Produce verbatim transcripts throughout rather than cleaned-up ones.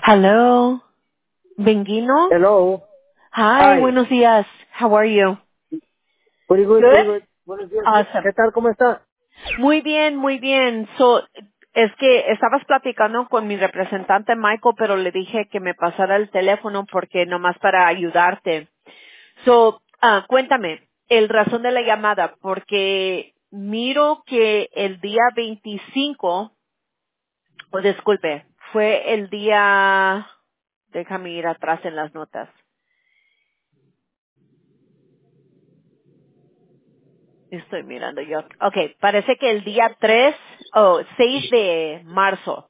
Hello, Benguino. Hello. Hi, Hi. buenos días. How are you? Pretty good, pretty Good. good. Buenos días. ¿Qué, Awesome. qué tal? ¿Cómo está? Muy bien, muy bien. So, es que estabas platicando con mi representante Michael, pero le dije que me pasara el teléfono porque nomás para ayudarte. So, ah, cuéntame, el razón de la llamada, porque miro que el día veinticinco, o disculpe, fue el día, déjame ir atrás en las notas. Estoy mirando yo. Okay, parece que el día tres o seis de marzo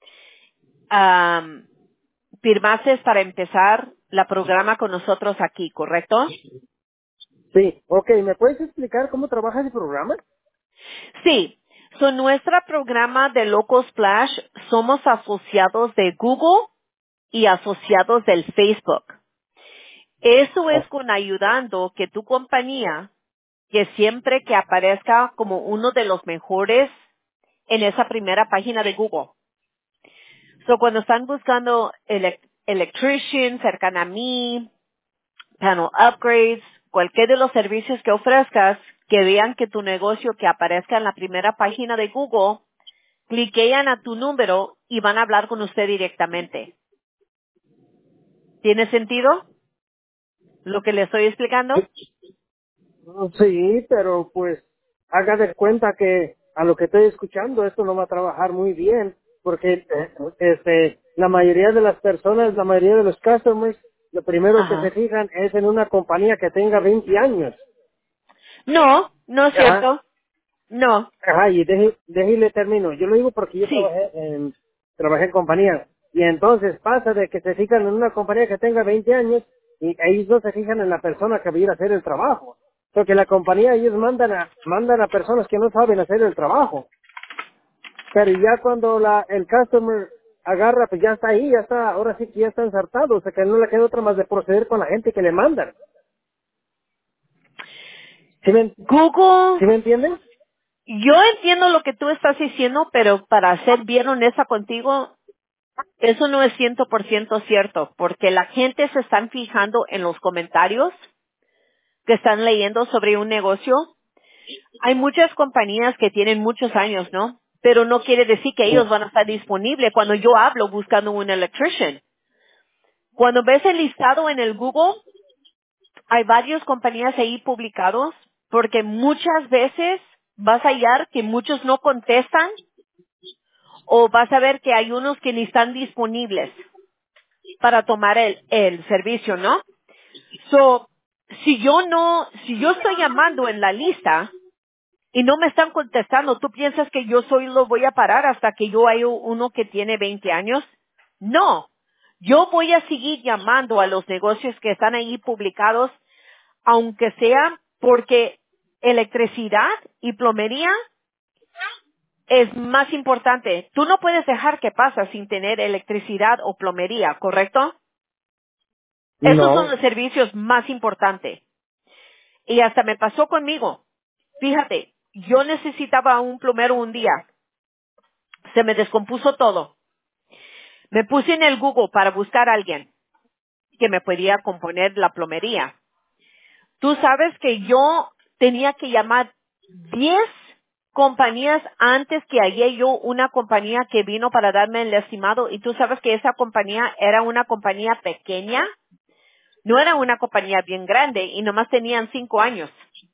am, firmaste para empezar la programa con nosotros aquí, ¿correcto? Sí. Ok, ¿me puedes explicar cómo trabaja ese programa? Sí. So, nuestro programa de Loco Splash somos asociados de Google y asociados del Facebook. Eso es Oh, con ayudando que tu compañía, que siempre que aparezca como uno de los mejores en esa primera página de Google. So, cuando están buscando elec- electrician cercana a mí, panel upgrades, cualquier de los servicios que ofrezcas, que vean que tu negocio que aparezca en la primera página de Google, cliquean a tu número y van a hablar con usted directamente. ¿Tiene sentido lo que le estoy explicando? sí, pero pues haga de cuenta que a lo que estoy escuchando esto no va a trabajar muy bien porque eh, este, la mayoría de las personas, la mayoría de los customers, lo primero que se Ajá. fijan es en una compañía que tenga veinte años. No, no es Ajá. cierto. No. Ajá, y deje, déjele termino. Yo lo digo porque yo Sí. trabajé en, trabajé en compañía. Y entonces pasa de que se fijan en una compañía que tenga veinte años y ellos no se fijan en la persona que va a ir a hacer el trabajo. Porque la compañía ellos mandan a, mandan a personas que no saben hacer el trabajo. Pero ya cuando la, el customer agarra, pues ya está ahí, ya está, ahora sí que ya está ensartado. O sea que no le queda otra más de proceder con la gente que le mandan. ¿Sí me, Google, ¿sí me entienden? yo entiendo lo que tú estás diciendo, pero para ser bien honesta contigo, eso no es cien por ciento cierto, porque la gente se están fijando en los comentarios que están leyendo sobre un negocio. Hay muchas compañías que tienen muchos años, ¿no? Pero no quiere decir que ellos van a estar disponibles cuando yo hablo buscando un electrician. Cuando ves el listado en el Google, hay varias compañías ahí publicados, porque muchas veces vas a hallar que muchos no contestan o vas a ver que hay unos que ni están disponibles para tomar el, el servicio, ¿no? So, si yo no, si yo estoy llamando en la lista y no me están contestando, ¿tú piensas que yo soy lo voy a parar hasta que yo haya uno que tiene veinte años? No. Yo voy a seguir llamando a los negocios que están ahí publicados, aunque sea porque electricidad y plomería es más importante. Tú no puedes dejar que pasa sin tener electricidad o plomería, ¿correcto? Esos son No. los servicios más importantes. Y hasta me pasó conmigo. Fíjate, yo necesitaba un plomero un día. Se me descompuso todo. Me puse en el Google para buscar a alguien que me podía componer la plomería. Tú sabes que yo tenía que llamar diez compañías antes que hallé yo una compañía que vino para darme el estimado, y tú sabes que esa compañía era una compañía pequeña, no era una compañía bien grande y nomás tenían cinco años.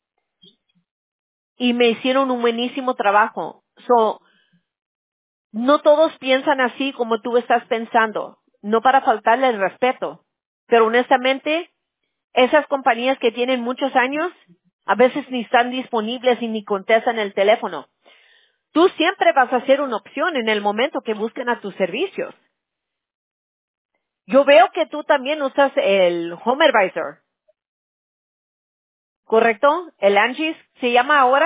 Y me hicieron un buenísimo trabajo. So, no todos piensan así como tú estás pensando, no para faltarle el respeto, pero honestamente, esas compañías que tienen muchos años, a veces ni están disponibles y ni contestan el teléfono. Tú siempre vas a ser una opción en el momento que busquen a tus servicios. Yo veo que tú también usas el Home Advisor, ¿correcto? El Angie's, ¿se llama ahora?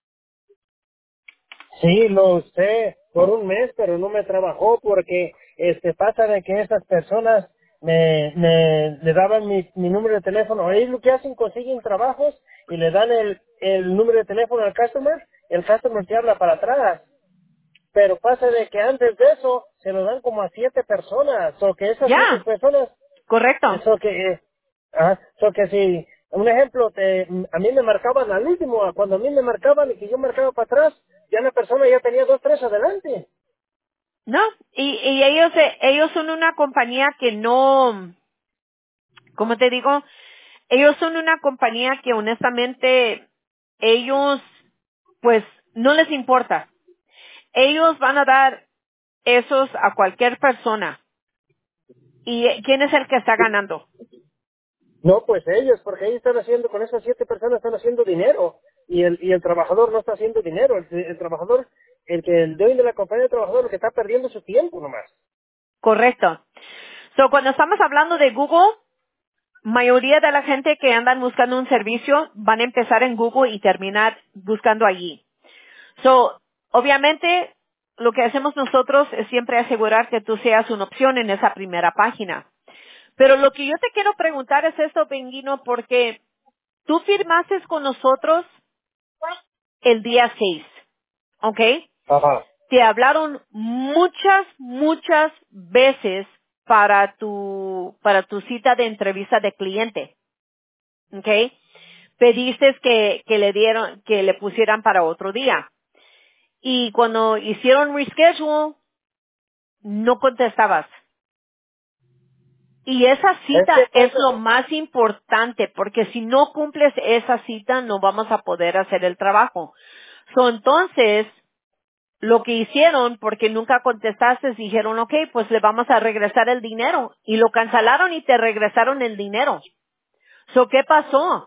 Sí, lo usé por un mes, pero no me trabajó porque este pasa de que esas personas me, me le daban mi, mi número de teléfono. Ellos lo que hacen, consiguen trabajos y le dan el, el número de teléfono al customer, el customer te habla para atrás. pero pasa de que antes de eso se lo dan como a siete personas, o que esas siete Ya, personas, correcto. eso que, eh, ah, so que si, un ejemplo, te, a mí me marcaban al último, a cuando a mí me marcaban y que yo marcaba para atrás, ya la persona ya tenía dos, tres adelante. No, y, y ellos, eh, ellos son una compañía que no, ¿cómo te digo? Ellos son una compañía que honestamente, ellos, pues, no les importa. Ellos van a dar esos a cualquier persona. ¿Y eh, quién es el que está ganando? No, pues ellos, porque ellos están haciendo, con esas siete personas están haciendo dinero, y el, y el trabajador no está haciendo dinero, el, el trabajador, el que el dueño de la compañía de trabajador, lo que está perdiendo su tiempo nomás. Correcto. So, cuando estamos hablando de Google, mayoría de la gente que andan buscando un servicio van a empezar en Google y terminar buscando allí. So, obviamente, lo que hacemos nosotros es siempre asegurar que tú seas una opción en esa primera página. Pero lo que yo te quiero preguntar es esto, Benguino, porque tú firmaste con nosotros el día seis, ¿ok? Ajá. Te hablaron muchas, muchas veces para tu, para tu cita de entrevista de cliente, ¿ok? Pediste que, que le dieron, que le pusieran para otro día. Y cuando hicieron reschedule, no contestabas. Y esa Es que cita es pasa, lo más importante, porque si no cumples esa cita, no vamos a poder hacer el trabajo. So, entonces, lo que hicieron, porque nunca contestaste, dijeron, ok, pues le vamos a regresar el dinero. Y lo cancelaron y te regresaron el dinero. So, ¿qué pasó?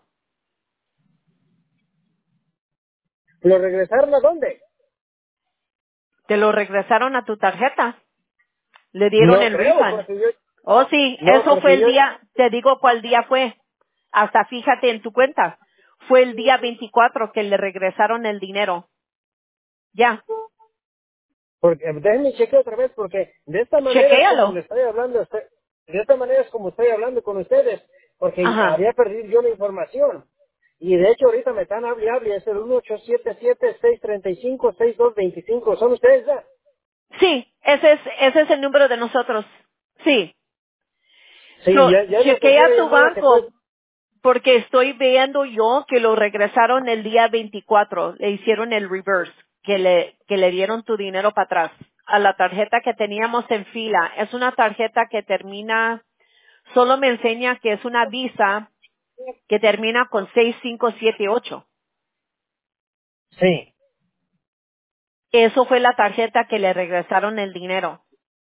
¿lo regresaron a dónde? Te lo regresaron a tu tarjeta. Le dieron No el creo, refund. porque yo, Oh, sí, no, eso fue porque el yo, día, te digo cuál día fue. Hasta fíjate en tu cuenta. Fue el día veinticuatro que le regresaron el dinero. Ya, porque, déjenme chequear otra vez, porque de esta manera es como le chequéalo. estoy hablando a usted, de esta manera es como estoy hablando con ustedes, porque Ajá. había perdido yo la información. Y de hecho ahorita me están hable y hable, es el uno ocho siete siete, seis tres cinco, seis dos dos cinco, ¿son ustedes ya? Sí, ese es, ese es el número de nosotros. Sí. Sí, So, ya, ya me perdí chequea la tu llamada que fue. banco porque estoy viendo yo que lo regresaron el día veinticuatro. Le hicieron el reverse, que le, que le dieron tu dinero para atrás a la tarjeta que teníamos en fila. Es una tarjeta que termina, solo me enseña que es una Visa que termina con seis cinco siete ocho. Sí. Eso fue la tarjeta que le regresaron el dinero.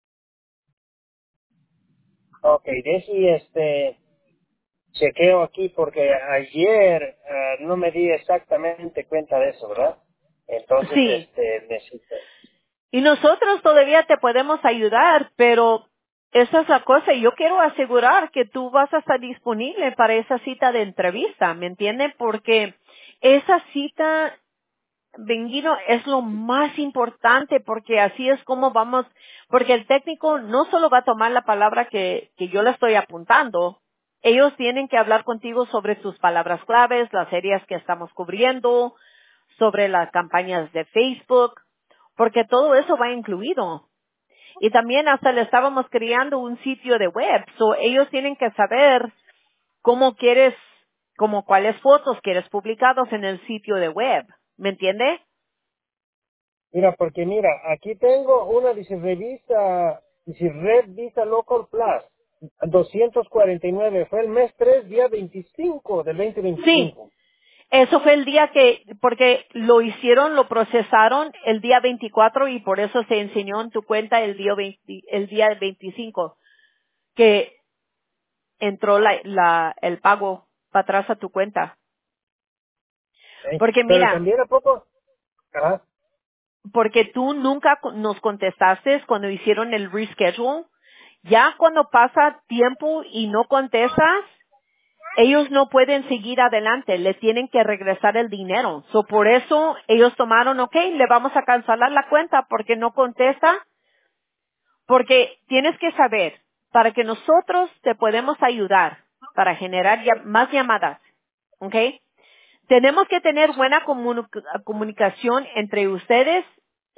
Ok, Desi, este, chequeo aquí porque ayer eh, no me di exactamente cuenta de eso, ¿verdad? Entonces, Sí. este, necesito. Y nosotros todavía te podemos ayudar, pero esa es la cosa. Yo quiero asegurar que tú vas a estar disponible para esa cita de entrevista, ¿me entienden? Porque esa cita, Benguino, es lo más importante porque así es como vamos, porque el técnico no solo va a tomar la palabra que, que yo le estoy apuntando, ellos tienen que hablar contigo sobre tus palabras claves, las áreas que estamos cubriendo, sobre las campañas de Facebook, porque todo eso va incluido. Y también hasta le estábamos creando un sitio de web, so ellos tienen que saber cómo quieres, como cuáles fotos quieres publicados en el sitio de web, ¿me entiende? Mira, porque mira, aquí tengo una, dice revista, dice Red Visa Local Plus, doscientos cuarenta y nueve, fue el mes tres, día veinticinco del veinte Sí, veinticinco. eso fue el día que, porque lo hicieron, lo procesaron el día veinticuatro y por eso se enseñó en tu cuenta el día veinte, el día veinticinco, que entró la, la, el pago para atrás a tu cuenta. ¿Eh? Porque Pero mira, también a poco, ajá, porque tú nunca co- nos contestaste cuando hicieron el reschedule. Ya cuando pasa tiempo y no contestas, ellos no pueden seguir adelante, le tienen que regresar el dinero. So, por eso ellos tomaron, ok, le vamos a cancelar la cuenta porque no contesta, porque tienes que saber, para que nosotros te podemos ayudar para generar ya- más llamadas, ok, tenemos que tener buena comunu- comunicación entre ustedes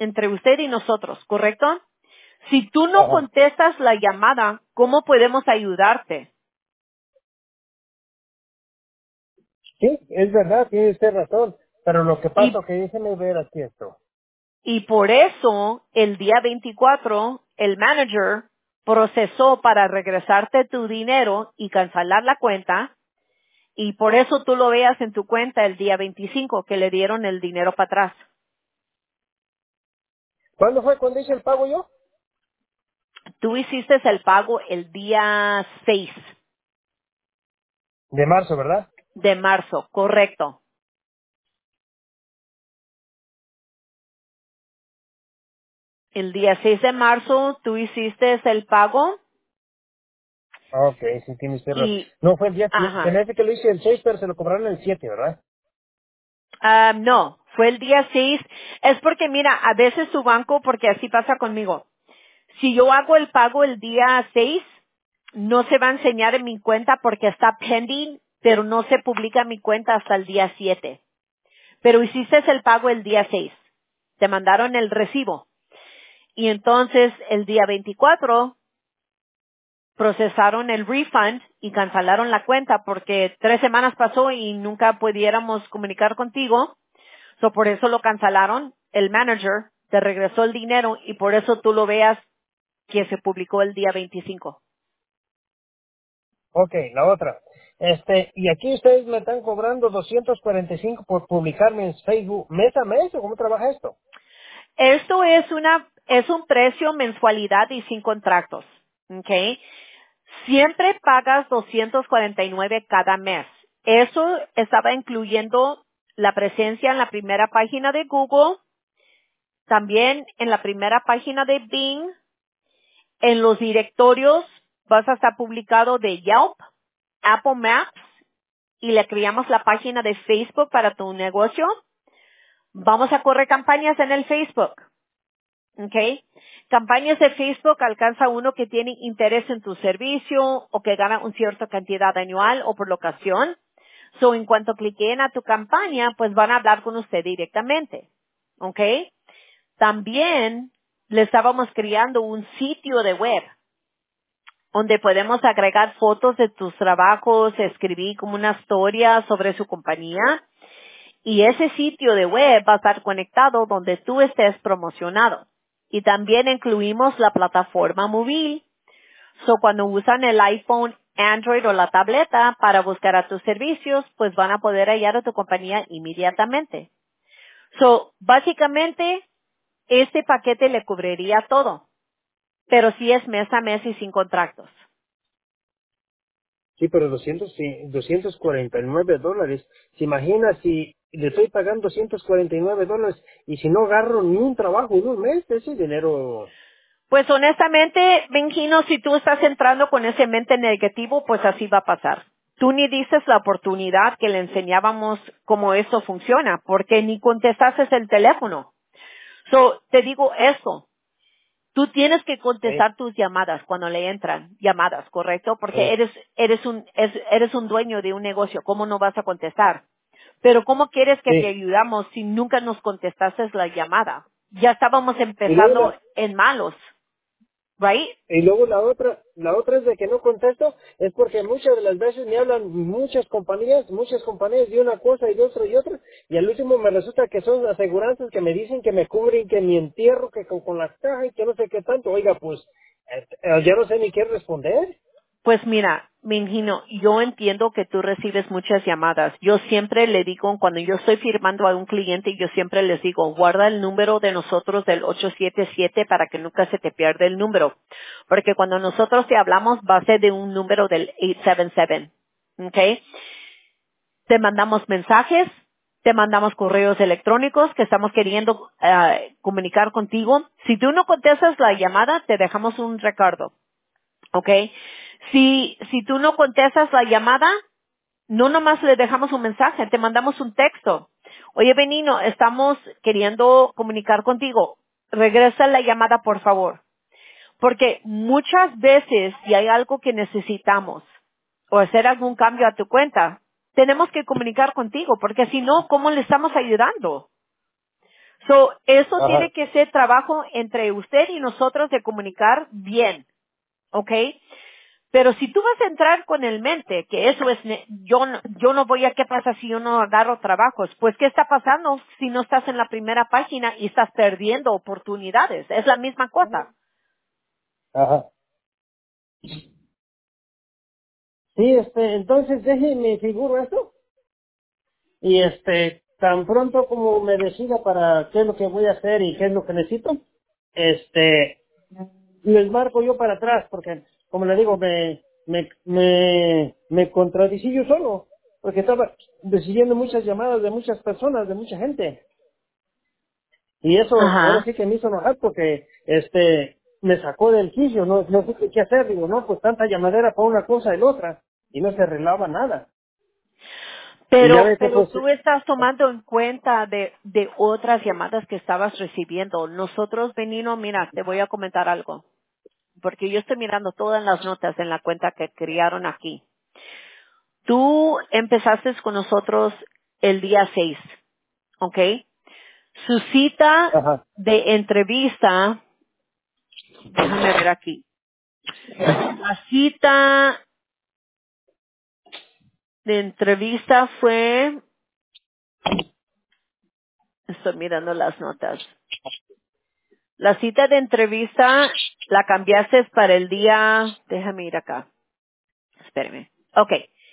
entre usted y nosotros, ¿correcto? Si tú no Ajá. contestas la llamada, ¿cómo podemos ayudarte? Sí, es verdad, tiene usted razón. Pero lo que Y, pasa, que déjeme ver aquí esto. y por eso, el día veinticuatro, el manager procesó para regresarte tu dinero y cancelar la cuenta, y por eso tú lo veas en tu cuenta el día veinticinco, que le dieron el dinero para atrás. ¿Cuándo fue cuando hice el pago yo? Tú hiciste el pago el día seis De marzo, ¿verdad? de marzo, correcto. El día seis de marzo tú hiciste el pago Ah, ok, sí, tiene usted razón. y, No, fue el día, se ajá, me hace que lo hice el seis, pero se lo cobraron el siete, ¿verdad? ah, no, fue el día seis. Es porque mira, a veces tu banco, porque así pasa conmigo. Si yo hago el pago el día seis, no se va a enseñar en mi cuenta porque está pending, pero no se publica en mi cuenta hasta el día siete. Pero hiciste el pago el día seis. Te mandaron el recibo. Y entonces el día veinticuatro procesaron el refund y cancelaron la cuenta porque tres semanas pasó y nunca pudiéramos comunicar contigo. So por eso lo cancelaron. El manager te regresó el dinero y por eso tú lo veas que se publicó el día veinticinco. Ok, la otra. Este, y aquí ustedes me están cobrando doscientos cuarenta y cinco por publicarme en Facebook mes a mes, ¿o cómo trabaja esto? Esto es una, es un precio mensualidad y sin contratos. ¿Ok? Siempre pagas doscientos cuarenta y nueve cada mes. Eso estaba incluyendo la presencia en la primera página de Google, también en la primera página de Bing, en los directorios vas a estar publicado de Yelp, Apple Maps y le creamos la página de Facebook para tu negocio. Vamos a correr campañas en el Facebook. ¿Ok? Campañas de Facebook alcanza uno que tiene interés en tu servicio o que gana una cierta cantidad anual o por locación. So, en cuanto cliquen a tu campaña, pues van a hablar con usted directamente. ¿Ok? También le estábamos creando un sitio de web donde podemos agregar fotos de tus trabajos, escribir como una historia sobre su compañía y ese sitio de web va a estar conectado donde tú estés promocionado. Y también incluimos la plataforma móvil. So, cuando usan el iPhone, Android o la tableta para buscar a tus servicios, pues van a poder hallar a tu compañía inmediatamente. So, básicamente, este paquete le cubriría todo, pero sí es mes a mes y sin contratos. Sí, pero doscientos, sí, doscientos cuarenta y nueve dólares. ¿Se imagina si le estoy pagando doscientos cuarenta y nueve dólares y si no agarro ni un trabajo en un mes, ese dinero... Pues honestamente, Benjino, si tú estás entrando con ese mente negativo, pues así va a pasar. Tú ni dices la oportunidad que le enseñábamos cómo eso funciona, porque ni contestaste el teléfono. So, te digo eso. Tú tienes que Sí, contestar tus llamadas cuando le entran llamadas, ¿correcto? Porque sí, eres, eres un, es- eres un dueño de un negocio. ¿Cómo no vas a contestar? Pero ¿cómo quieres que te sí. ayudamos si nunca nos contestaste la llamada? Ya estábamos Y luego empezando la, en malos, ¿right? y luego la otra, la otra es de que no contesto, es porque muchas de las veces me hablan muchas compañías, muchas compañías de una cosa y de otra y otra, y al último me resulta que son aseguranzas que me dicen que me cubren, que mi entierro, que con, con las cajas y que no sé qué tanto. Oiga, pues, eh, eh, ya no sé ni qué responder. Pues mira, Mingino, yo entiendo que tú recibes muchas llamadas. Yo siempre le digo, cuando yo estoy firmando a un cliente, yo siempre les digo, guarda el número de nosotros del ocho siete siete para que nunca se te pierda el número. Porque cuando nosotros te hablamos, va a ser de un número del ocho siete siete. ¿Ok? Te mandamos mensajes, te mandamos correos electrónicos que estamos queriendo eh, comunicar contigo. Si tú no contestas la llamada, te dejamos un recuerdo. ¿Ok? Si, si tú no contestas la llamada, no nomás le dejamos un mensaje, te mandamos un texto. Oye, Benino, estamos queriendo comunicar contigo. Regresa la llamada, por favor. Porque muchas veces, si hay algo que necesitamos o hacer algún cambio a tu cuenta, tenemos que comunicar contigo, porque si no, ¿cómo le estamos ayudando? So, eso Ajá. tiene que ser trabajo entre usted y nosotros de comunicar bien, ¿ok? Pero si tú vas a entrar con el mente, que eso es, ne- yo no, yo no voy a, ¿qué pasa si yo no agarro trabajos? Pues, ¿qué está pasando si no estás en la primera página y estás perdiendo oportunidades? Es la misma cosa. Ajá. Sí, este, entonces déjeme figuro esto y este, tan pronto como me decida para qué es lo que voy a hacer y qué es lo que necesito, este, les marco yo para atrás porque, como le digo, me, me, me, me contradicí yo solo porque estaba recibiendo muchas llamadas de muchas personas, de mucha gente y eso ahora Ajá. sí que me hizo enojar porque, este, me sacó del quicio, no, no sé qué hacer, digo, no, pues tanta llamadera para una cosa y la otra y no se arreglaba nada. Y ya Pero, ve que pero pues, tú estás tomando en cuenta de, de otras llamadas que estabas recibiendo. Nosotros, Benino, mira, te voy a comentar algo. Porque yo estoy mirando todas las notas en la cuenta que crearon aquí. Tú empezaste con nosotros el día seis, ¿ok? Su cita ajá, de entrevista, déjame ver aquí. La cita de entrevista fue, estoy mirando las notas. La cita de entrevista la cambiaste para el día, déjame ir acá, espérame. Ok,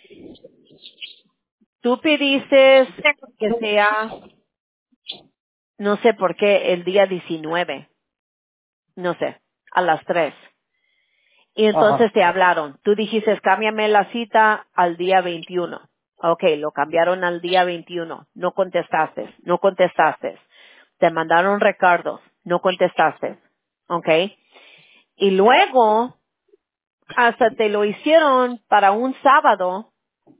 tú pediste que sea, no sé por qué, el día diecinueve, no sé, a las tres. Y ajá. entonces te hablaron. Tú dijiste, cámbiame la cita al día veintiuno. Ok, lo cambiaron al día veintiuno. No contestaste, no contestaste. Te mandaron recargos, no contestaste. Ok. Y luego, hasta te lo hicieron para un sábado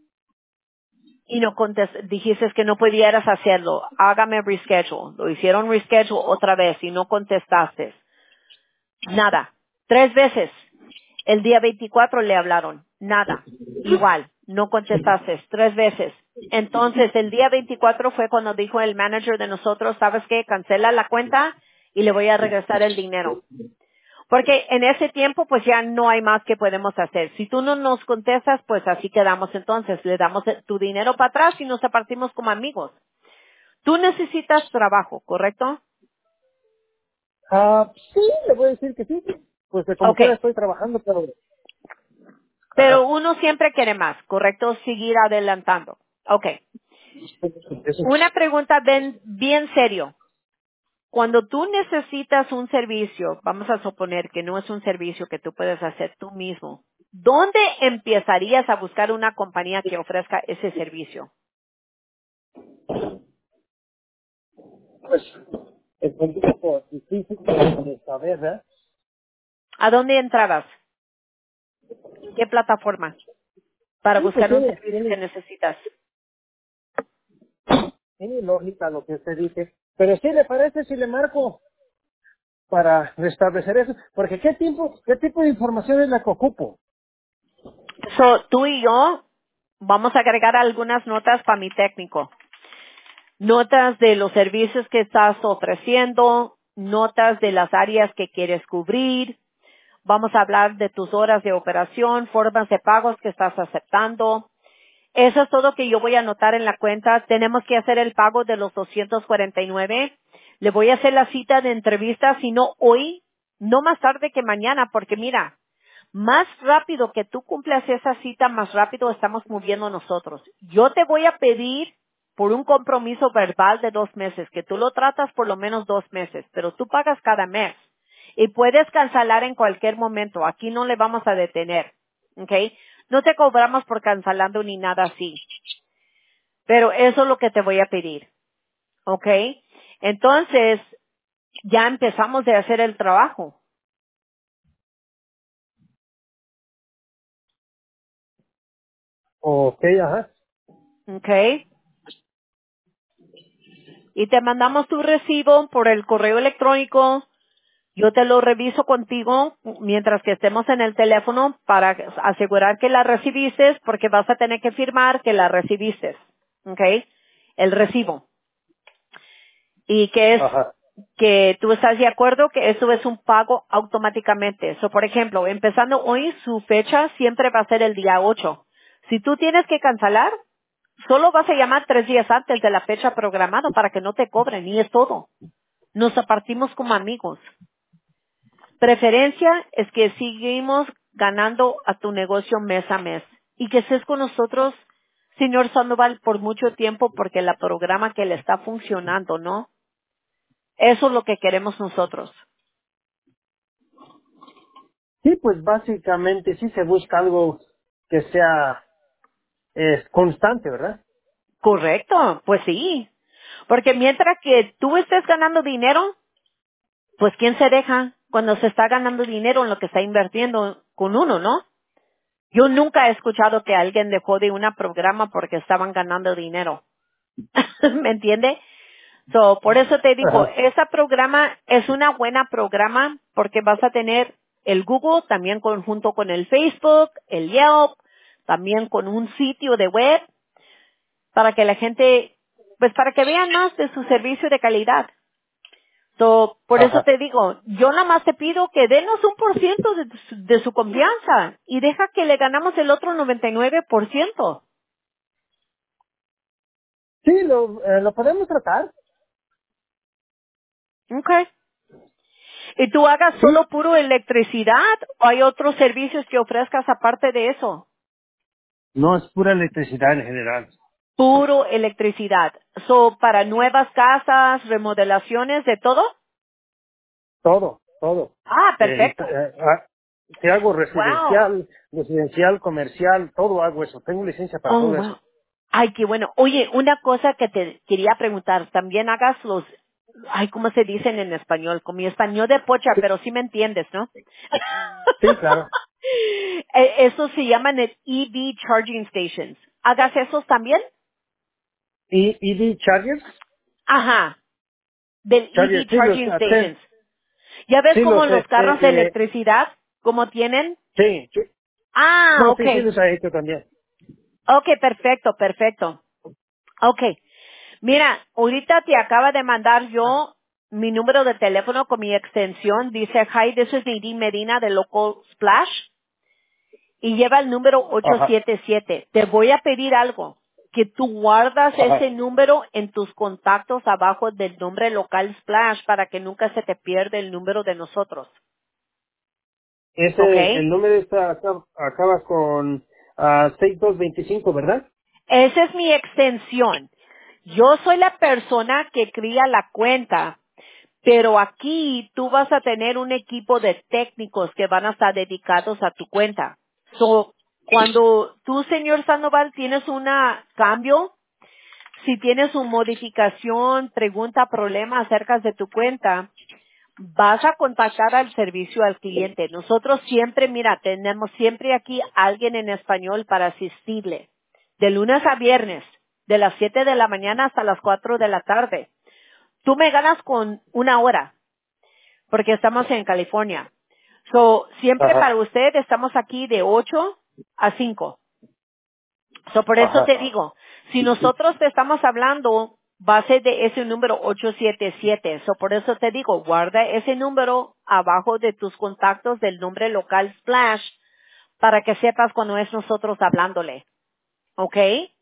y no contest dijiste que no pudieras hacerlo. Hágame reschedule. Lo hicieron reschedule otra vez y no contestaste. Nada. Tres veces. El día veinticuatro le hablaron. Nada. Igual. No contestaste. Tres veces. Entonces, el día veinticuatro fue cuando dijo el manager de nosotros, ¿sabes qué? Cancela la cuenta y le voy a regresar el dinero. Porque en ese tiempo, pues ya no hay más que podemos hacer. Si tú no nos contestas, pues así quedamos entonces. Le damos tu dinero para atrás y nos apartimos como amigos. Tú necesitas trabajo, ¿correcto? Ah, sí, le voy a decir que sí. Pues que como quiera Ok. estoy trabajando, pero... Pero Ajá. uno siempre quiere más, ¿correcto? Seguir adelantando. Ok. Eso. Una pregunta bien, bien serio. Cuando tú necesitas un servicio, vamos a suponer que no es un servicio que tú puedes hacer tú mismo, ¿dónde empezarías a buscar una compañía que ofrezca ese servicio? Pues es un poco difícil de saber, ¿verdad? ¿A dónde entrabas? ¿Qué plataforma? Para Sí, pues buscar un tiene, servicio que tiene, necesitas. tiene lógica lo que usted dice. Pero sí, ¿le parece si le marco para restablecer eso? Porque ¿qué tipo, qué tipo de información es la que ocupo? So, tú y yo vamos a agregar algunas notas para mi técnico. Notas de los servicios que estás ofreciendo, notas de las áreas que quieres cubrir. Vamos a hablar de tus horas de operación, formas de pagos que estás aceptando. Eso es todo que yo voy a anotar en la cuenta. Tenemos que hacer el pago de los doscientos cuarenta y nueve. Le voy a hacer la cita de entrevista, si no hoy, no más tarde que mañana, porque mira, más rápido que tú cumplas esa cita, más rápido estamos moviendo nosotros. Yo te voy a pedir por un compromiso verbal de dos meses, que tú lo tratas por lo menos dos meses, pero tú pagas cada mes. Y puedes cancelar en cualquier momento. Aquí no le vamos a detener. ¿Ok? No te cobramos por cancelando ni nada así. Pero eso es lo que te voy a pedir. ¿Ok? Entonces, ya empezamos de hacer el trabajo. Ok, ajá. ¿Ok? Y te mandamos tu recibo por el correo electrónico. Yo te lo reviso contigo mientras que estemos en el teléfono para asegurar que la recibiste, porque vas a tener que firmar que la recibiste. ¿Ok? El recibo. y que es Ajá. que tú estás de acuerdo que eso es un pago automáticamente. So, por ejemplo, empezando hoy, su fecha siempre va a ser el día ocho. Si tú tienes que cancelar, solo vas a llamar tres días antes de la fecha programada para que no te cobren y es todo. Nos apartimos como amigos. Preferencia es que seguimos ganando a tu negocio mes a mes y que estés con nosotros, señor Sandoval, por mucho tiempo porque el programa que le está funcionando, ¿no? Eso es lo que queremos nosotros. Sí, pues básicamente sí se busca algo que sea eh, constante, ¿verdad? Correcto, pues sí. Porque mientras que tú estés ganando dinero, pues ¿quién se deja cuando se está ganando dinero en lo que está invirtiendo con uno, no? Yo nunca he escuchado que alguien dejó de un programa porque estaban ganando dinero. ¿Me entiende? So, por eso te digo, Ajá. ese programa es una buena programa porque vas a tener el Google también conjunto con el Facebook, el Yelp, también con un sitio de web para que la gente, pues para que vean más de su servicio de calidad. So, por eso Ajá. te digo, yo nada más te pido que denos un por ciento de, su- de su confianza y deja que le ganamos el otro noventa y nueve por ciento. Sí, lo, eh, lo podemos tratar. Okay. ¿Y tú hagas Sí. solo puro electricidad o hay otros servicios que ofrezcas aparte de eso? No es pura electricidad en general. Puro electricidad. So, para nuevas casas, remodelaciones, de todo. Todo, todo. Ah, Eh, y, perfecto. eh, ah, te hago Wow. residencial, residencial, comercial, todo hago eso. Tengo licencia para Oh, todo wow. eso. Ay, qué bueno. Oye, una cosa que te quería preguntar, también hagas los, ay, ¿cómo se dicen en español? Con mi español de pocha, Sí, pero sí me entiendes, ¿no? sí, claro. Eh, Eso se llaman el E V Charging Stations. ¿Hagas esos también? ¿Y E V Chargers? Ajá, del E V Chargers, sí los Charging hacer, Stations. ¿Ya ves sí como los, los carros de este, eh, electricidad, como tienen? sí, sí. Ah, No, sí, sí okay. los he hecho también. Okay, perfecto, perfecto. Okay. Mira, ahorita te acaba de mandar yo mi número de teléfono con mi extensión. Dice, hi, this is Nadine Medina de Local Splash. Y lleva el número ocho Ajá, siete siete. Te voy a pedir algo. Que tú guardas ese ajá. número en tus contactos abajo del nombre local Splash para que nunca se te pierda el número de nosotros. ¿Ok? Ese, el número está, acá- acaba con ah, seis dos veinticinco, ¿verdad? Esa es mi extensión. Yo soy la persona que cría la cuenta. Pero aquí tú vas a tener un equipo de técnicos que van a estar dedicados a tu cuenta. So, cuando tú, señor Sandoval, tienes un cambio, si tienes una modificación, pregunta, problema acerca de tu cuenta, vas a contactar al servicio al cliente. Nosotros siempre, mira, tenemos siempre aquí alguien en español para asistirle. De lunes a viernes, de las siete de la mañana hasta las cuatro de la tarde. Tú me ganas con una hora porque estamos en California. So, siempre Ajá, para usted estamos aquí de ocho a cinco. So, por eso ajá. te digo, si nosotros te estamos hablando, va a ser de ese número ocho siete siete. So, por eso te digo, guarda ese número abajo de tus contactos del nombre local Splash para que sepas cuando es nosotros hablándole. ¿Ok?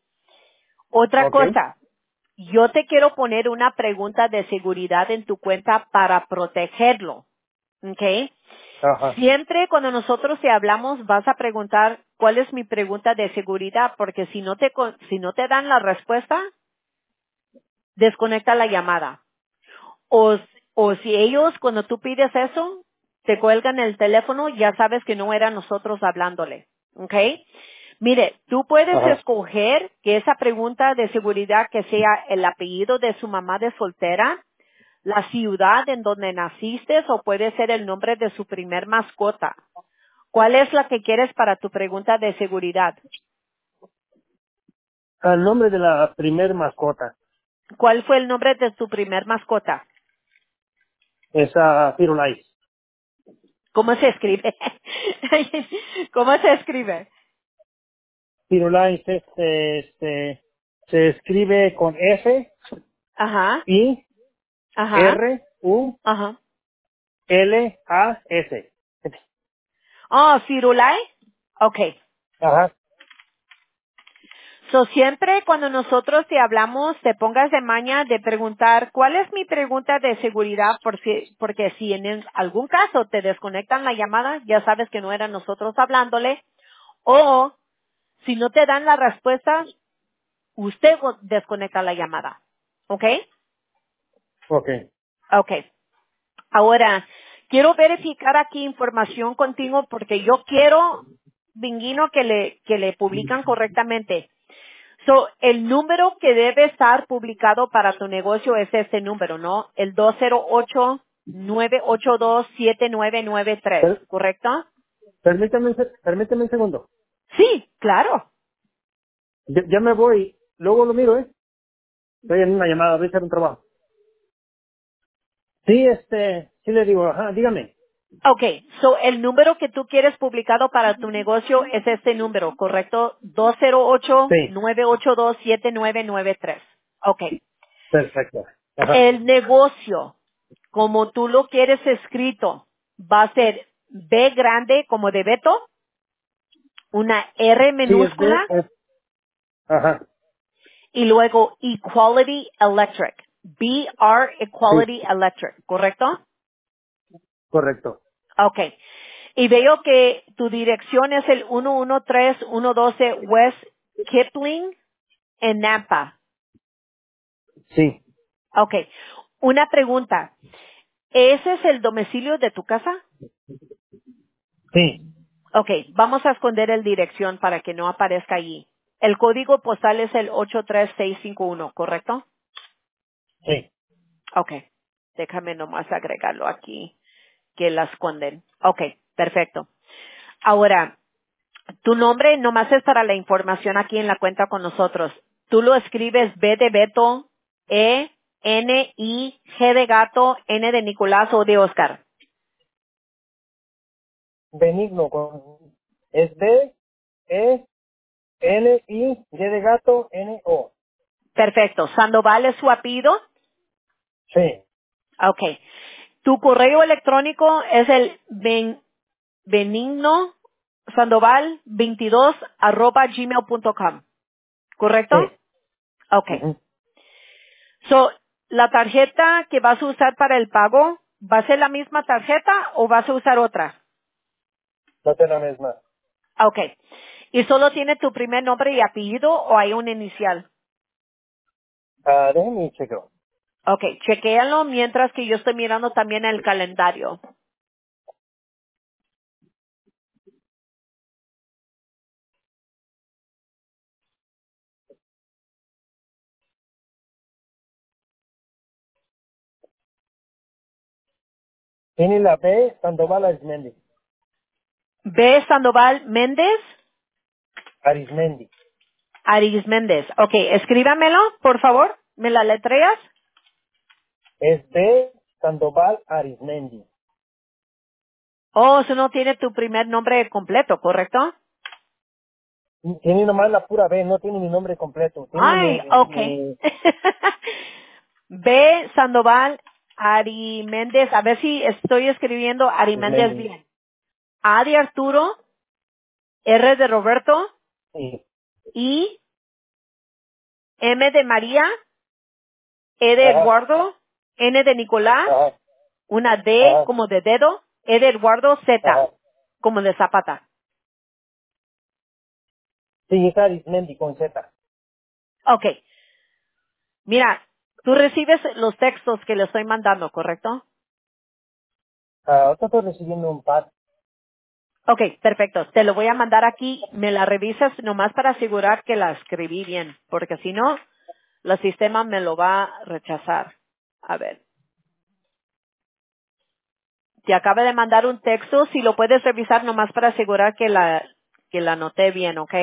Otra Ok. cosa, yo te quiero poner una pregunta de seguridad en tu cuenta para protegerlo. ¿Ok? Ajá. Siempre cuando nosotros te hablamos vas a preguntar cuál es mi pregunta de seguridad, porque si no te, con- si no te dan la respuesta, desconecta la llamada. O, o si ellos, cuando tú pides eso, te cuelgan el teléfono, ya sabes que no era nosotros hablándole. ¿Ok? Mire, tú puedes Ajá. escoger que esa pregunta de seguridad que sea el apellido de su mamá de soltera, la ciudad en donde naciste o puede ser el nombre de su primer mascota. ¿Cuál es la que quieres para tu pregunta de seguridad? Al nombre de la primer mascota. ¿Cuál fue el nombre de tu primer mascota? Es a Firulais. ¿Cómo se escribe? ¿Cómo se escribe? Firulais es, este, se escribe con F, Ajá, I, Ajá. R U Ajá. L A S. Oh, Firulai. Okay. Ajá. So, siempre cuando nosotros te hablamos, te pongas de maña de preguntar, ¿cuál es mi pregunta de seguridad? Por si, porque si en algún caso te desconectan la llamada, ya sabes que no eran nosotros hablándole, o si no te dan la respuesta, usted go- desconecta la llamada. ¿Ok? Ok. Ok. Ahora, quiero verificar aquí información contigo porque yo quiero, Vinguino, que le, que le publican correctamente. So, el número que debe estar publicado para tu negocio es este número, ¿no? El dos cero ocho, nueve ocho dos, siete nueve nueve tres, Per- ¿correcto? permítame, un se- permítame un segundo. Sí, claro. Ya, ya me voy. Luego lo miro, ¿eh? Estoy en una llamada, voy a hacer un trabajo. Sí, este, sí le digo, ajá, dígame. Okay, so el número que tú quieres publicado para tu negocio es este número, ¿correcto? dos cero ocho, Sí, nueve ocho dos, siete nueve nueve tres. Okay. perfecto. Ajá. El negocio, como tú lo quieres escrito, va a ser B grande como de Beto, una R Sí, es de, minúscula es, ajá, y luego Equality Electric. B R sí, Equality Electric, ¿correcto? correcto. Okay. Y veo que tu dirección es el uno uno tres uno uno dos West Kipling en Nampa. Sí, Okay. Una pregunta. ¿Ese es el domicilio de tu casa? sí, Okay. Vamos a esconder el dirección para que no aparezca allí. El código postal es el ocho tres seis cinco uno, ¿correcto? sí. Okay. Déjame nomás agregarlo aquí, que la esconden. Okay. Perfecto. Ahora, tu nombre nomás es para la información aquí en la cuenta con nosotros. Tú lo escribes B de Beto, E, N, I, G de gato, N de Nicolás o de Oscar. Benigno, con, es B, E, N, I, D de gato, N, O. Perfecto. Sandoval es su apellido. Sí, Ok. Tu correo electrónico es el ben- benigno sandoval veintidós arroba gmail punto com. ¿Correcto? sí. Ok. Ujú. So, la tarjeta que vas a usar para el pago, ¿va a ser la misma tarjeta o vas a usar otra? No es la misma. Ok. ¿Y solo tiene tu primer nombre y apellido o hay un inicial? Ah, déjeme chequeo. Ok, chequéalo mientras que yo estoy mirando también el calendario. Tiene la B, Sandoval Arismendi. B. Sandoval Méndez, Arismendi. Aris Méndez. Ok, escríbamelo, por favor. ¿Me la letreas? Es B, Sandoval Arismendi. Oh, eso no tiene tu primer nombre completo, ¿correcto? Tiene nomás la pura B, no tiene mi nombre completo. Tiene Ay, mi, ok. mi B. Sandoval Ari Méndez. A ver si estoy escribiendo Ari Méndez Arismendi. bien. A de Arturo, R de Roberto, Sí. I, M de María, E de Ajá, Eduardo, N de Nicolás, ajá, una D ajá, como de dedo, E de Eduardo, Z ajá. como de zapata. Sí, es Arismendi con Z. Ok. Mira, tú recibes los textos que le estoy mandando, ¿correcto? Ah, ahorita estoy recibiendo un par. Ok, perfecto. Te lo voy a mandar aquí. Me la revisas nomás para asegurar que la escribí bien, porque si no, el sistema me lo va a rechazar. A ver. Te acaba de mandar un texto. Si lo puedes revisar nomás para asegurar que la, que la anoté bien, ¿ok?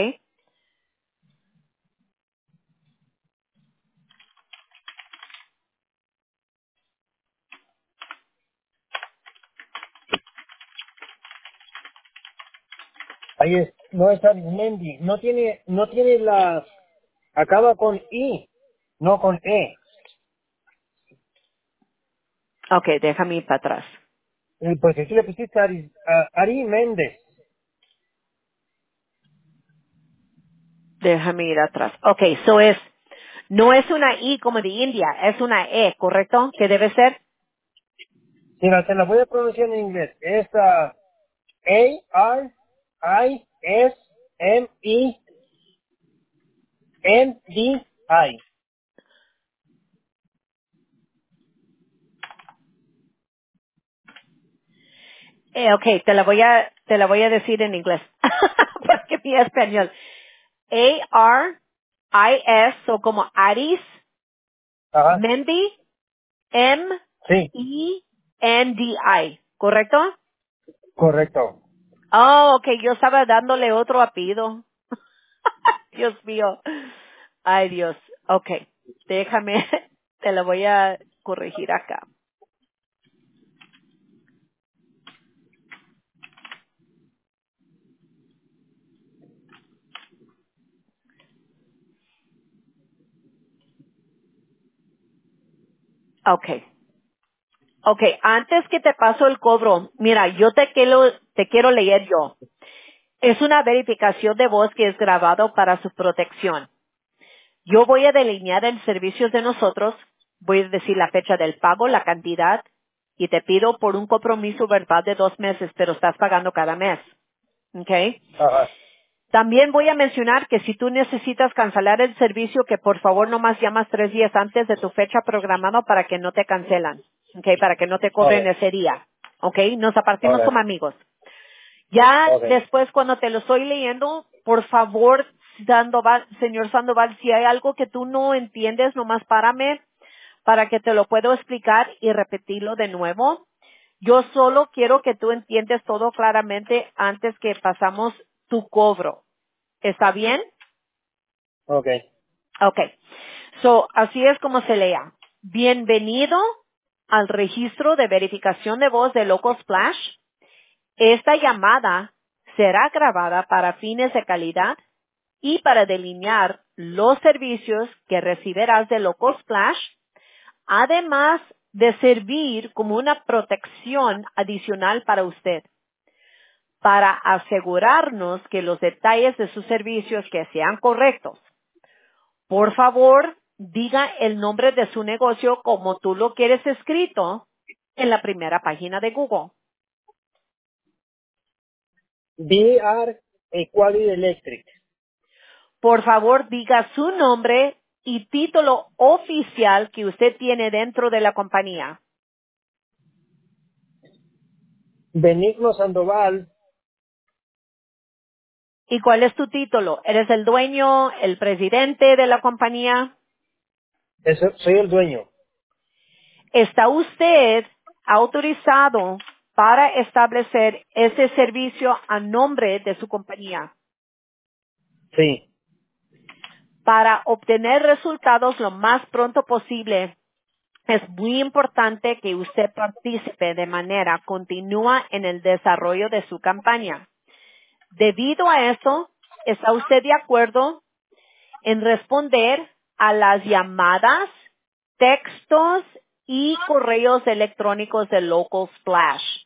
Ahí es, no es Arismendi. No tiene, no tiene la, acaba con I, no con E. Ok, déjame ir para atrás. Eh, Porque aquí le pusiste Ari, a- Ari Méndez. Déjame ir atrás. Ok, so es, no es una I como de India, es una E, ¿correcto? ¿Qué debe ser? Mira, te la voy a pronunciar en inglés. Es ah, A R I S M E N D I. Eh, ok, te la voy a, te la voy a decir en inglés. Porque mi español. A R I S, o como Aris, Ajá. Mendy, M Sí, E N D I, ¿correcto? correcto. Oh, ok, yo estaba dándole otro apellido. Dios mío. Ay, Dios. Ok, déjame, te lo voy a corregir acá. Ok. Ok, antes que te paso el cobro, mira, yo te quiero, te quiero leer yo. Es una verificación de voz que es grabado para su protección. Yo voy a delinear el servicio de nosotros, voy a decir la fecha del pago, la cantidad, y te pido por un compromiso verbal de dos meses, pero estás pagando cada mes. ¿Ok? Ajá. También voy a mencionar que si tú necesitas cancelar el servicio, que por favor nomás llamas tres días antes de tu fecha programada para que no te cancelan. ¿Ok? Para que no te Ok, cobren ese día. ¿Ok? Nos apartimos ok, como amigos. Ya ok. después cuando te lo estoy leyendo, por favor, Sandoval, señor Sandoval, si hay algo que tú no entiendes, nomás párame para que te lo puedo explicar y repetirlo de nuevo. Yo solo quiero que tú entiendes todo claramente antes que pasamos tu cobro. ¿Está bien? Ok. Okay. So, así es como se lea. Bienvenido al registro de verificación de voz de Local Splash. Esta llamada será grabada para fines de calidad y para delinear los servicios que recibirás de Local Splash, además de servir como una protección adicional para usted, para asegurarnos que los detalles de sus servicios que sean correctos. Por favor, diga el nombre de su negocio como tú lo quieres escrito en la primera página de Google. B R Equality Electric. Por favor, diga su nombre y título oficial que usted tiene dentro de la compañía. Benigno Sandoval. ¿Y cuál es tu título? ¿Eres el dueño, el presidente de la compañía? Eso- soy el dueño. ¿Está usted autorizado para establecer ese servicio a nombre de su compañía? Sí. Para obtener resultados lo más pronto posible, es muy importante que usted participe de manera continua en el desarrollo de su campaña. Debido a eso, ¿está usted de acuerdo en responder a las llamadas, textos y correos electrónicos de Local Splash?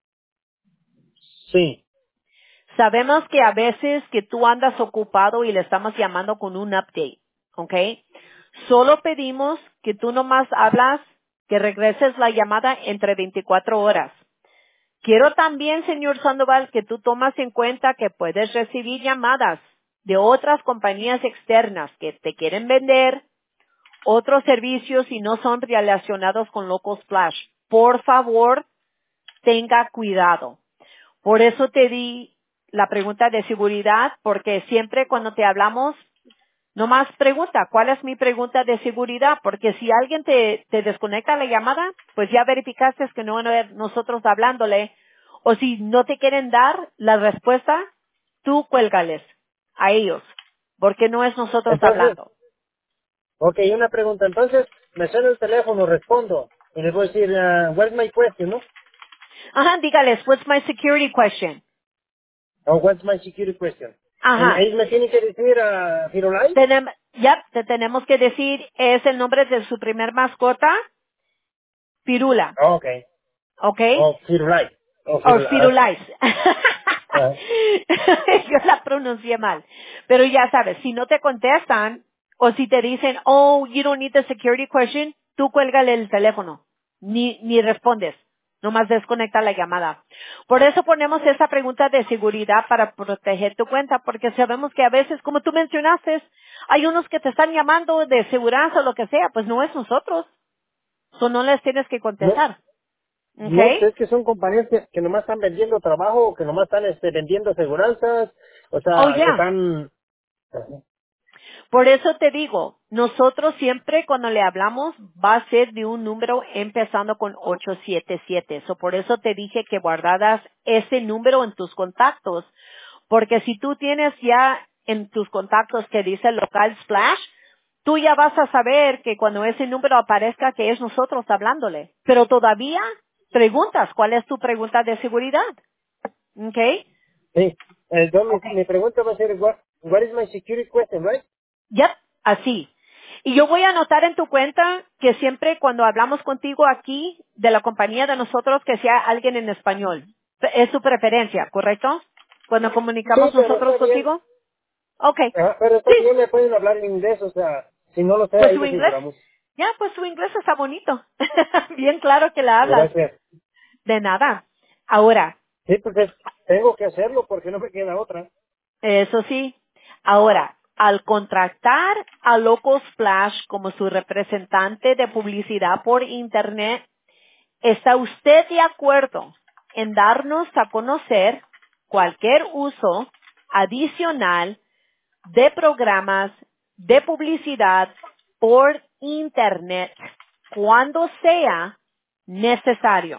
Sí. Sabemos que a veces que tú andas ocupado y le estamos llamando con un update, ¿ok? Solo pedimos que tú nomás hablas, que regreses la llamada entre veinticuatro horas. Quiero también, señor Sandoval, que tú tomas en cuenta que puedes recibir llamadas de otras compañías externas que te quieren vender otros servicios y no son relacionados con Local Splash. Por favor, tenga cuidado. Por eso te di la pregunta de seguridad, porque siempre cuando te hablamos, nomás pregunta, ¿cuál es mi pregunta de seguridad? Porque si alguien te, te desconecta la llamada, pues ya verificaste que no van a ver nosotros hablándole. O si no te quieren dar la respuesta, tú cuélgales a ellos, porque no es nosotros Entonces, hablando. ok, una pregunta. Entonces, me suena el teléfono, respondo. Y les voy a decir, uh, what's my question, ¿no? Ajá, dígales, what's my security question? O what's my security question. En- Ajá. Ellos me tienen que decir a Firulais. Tenem- ya, te tenemos que decir, es el nombre de su primer mascota, Firula, Ok. ¿ok? O Firulais. O O Firulais. Firulais. Yo la pronuncié mal. Pero ya sabes, si no te contestan, o si te dicen, oh, you don't need the security question, tú cuélgale el teléfono. Ni, ni respondes. Nomás desconecta la llamada. Por eso ponemos esa pregunta de seguridad para proteger tu cuenta, porque sabemos que a veces, como tú mencionaste, hay unos que te están llamando de seguridad o lo que sea, pues no es nosotros. So no les tienes que No, contestar. ¿Ok? no sé, es que son compañías que, que nomás están vendiendo trabajo, o que nomás están este, vendiendo aseguranzas, o Oh, sea, que ya. están... Por eso te digo, nosotros siempre cuando le hablamos va a ser de un número empezando con ocho siete siete. So, por eso te dije que guardaras ese número en tus contactos. Porque si tú tienes ya en tus contactos que dice local splash, tú ya vas a saber que cuando ese número aparezca que es nosotros hablándole. Pero todavía preguntas, ¿cuál es tu pregunta de seguridad? ¿Ok? Sí. Entonces, Ok. mi, mi pregunta va a ser, what, what is my security question, right? Yep, así. Y yo voy a anotar en tu cuenta que siempre cuando hablamos contigo aquí de la compañía de nosotros que sea alguien en español. Es tu preferencia, ¿correcto? Cuando Sí, comunicamos pero nosotros está bien. contigo. Okay. Ajá, pero está Sí, bien, me pueden hablar en inglés, o sea, si no lo sé, pues ahí tu lo inglés. figuramos. Ya, pues tu inglés está bonito. Bien claro que la hablas. Gracias. De nada. Ahora, Sí, pues es- tengo que hacerlo porque no me queda otra. eso sí. Ahora, al contratar a Loco Splash como su representante de publicidad por Internet, ¿está usted de acuerdo en darnos a conocer cualquier uso adicional de programas de publicidad por Internet cuando sea necesario?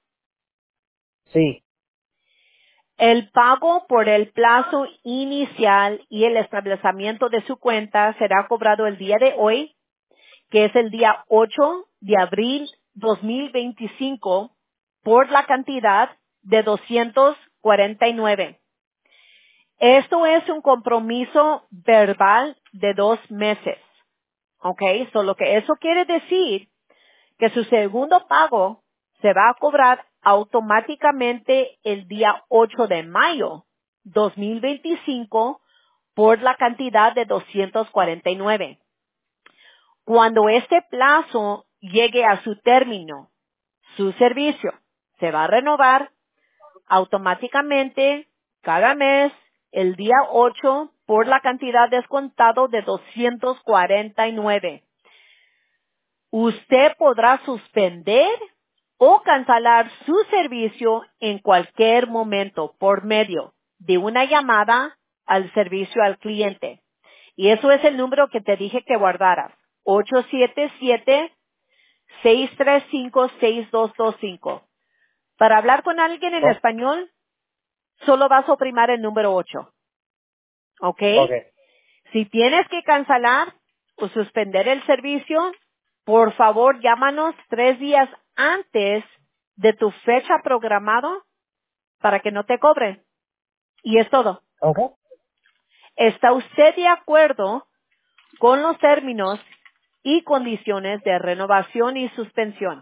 Sí. El pago por el plazo inicial y el establecimiento de su cuenta será cobrado el día de hoy, que es el día ocho de abril dos mil veinticinco, por la cantidad de doscientos cuarenta y nueve. Esto es un compromiso verbal de dos meses. ¿Ok? So, lo que eso quiere decir que su segundo pago se va a cobrar automáticamente el día ocho de mayo dos mil veinticinco por la cantidad de doscientos cuarenta y nueve. Cuando este plazo llegue a su término, su servicio se va a renovar automáticamente cada mes el día ocho por la cantidad descontado de doscientos cuarenta y nueve. Usted podrá suspender o cancelar su servicio en cualquier momento por medio de una llamada al servicio al cliente. Y eso es el número que te dije que guardaras. ocho siete siete, seis tres cinco, seis dos dos cinco. Para hablar con alguien en Oh, español, solo vas a oprimir el número ocho. ¿Ok? ok. Si tienes que cancelar o suspender el servicio, por favor llámanos tres días antes de tu fecha programada para que no te cobren. Y es todo. Ok. ¿Está usted de acuerdo con los términos y condiciones de renovación y suspensión?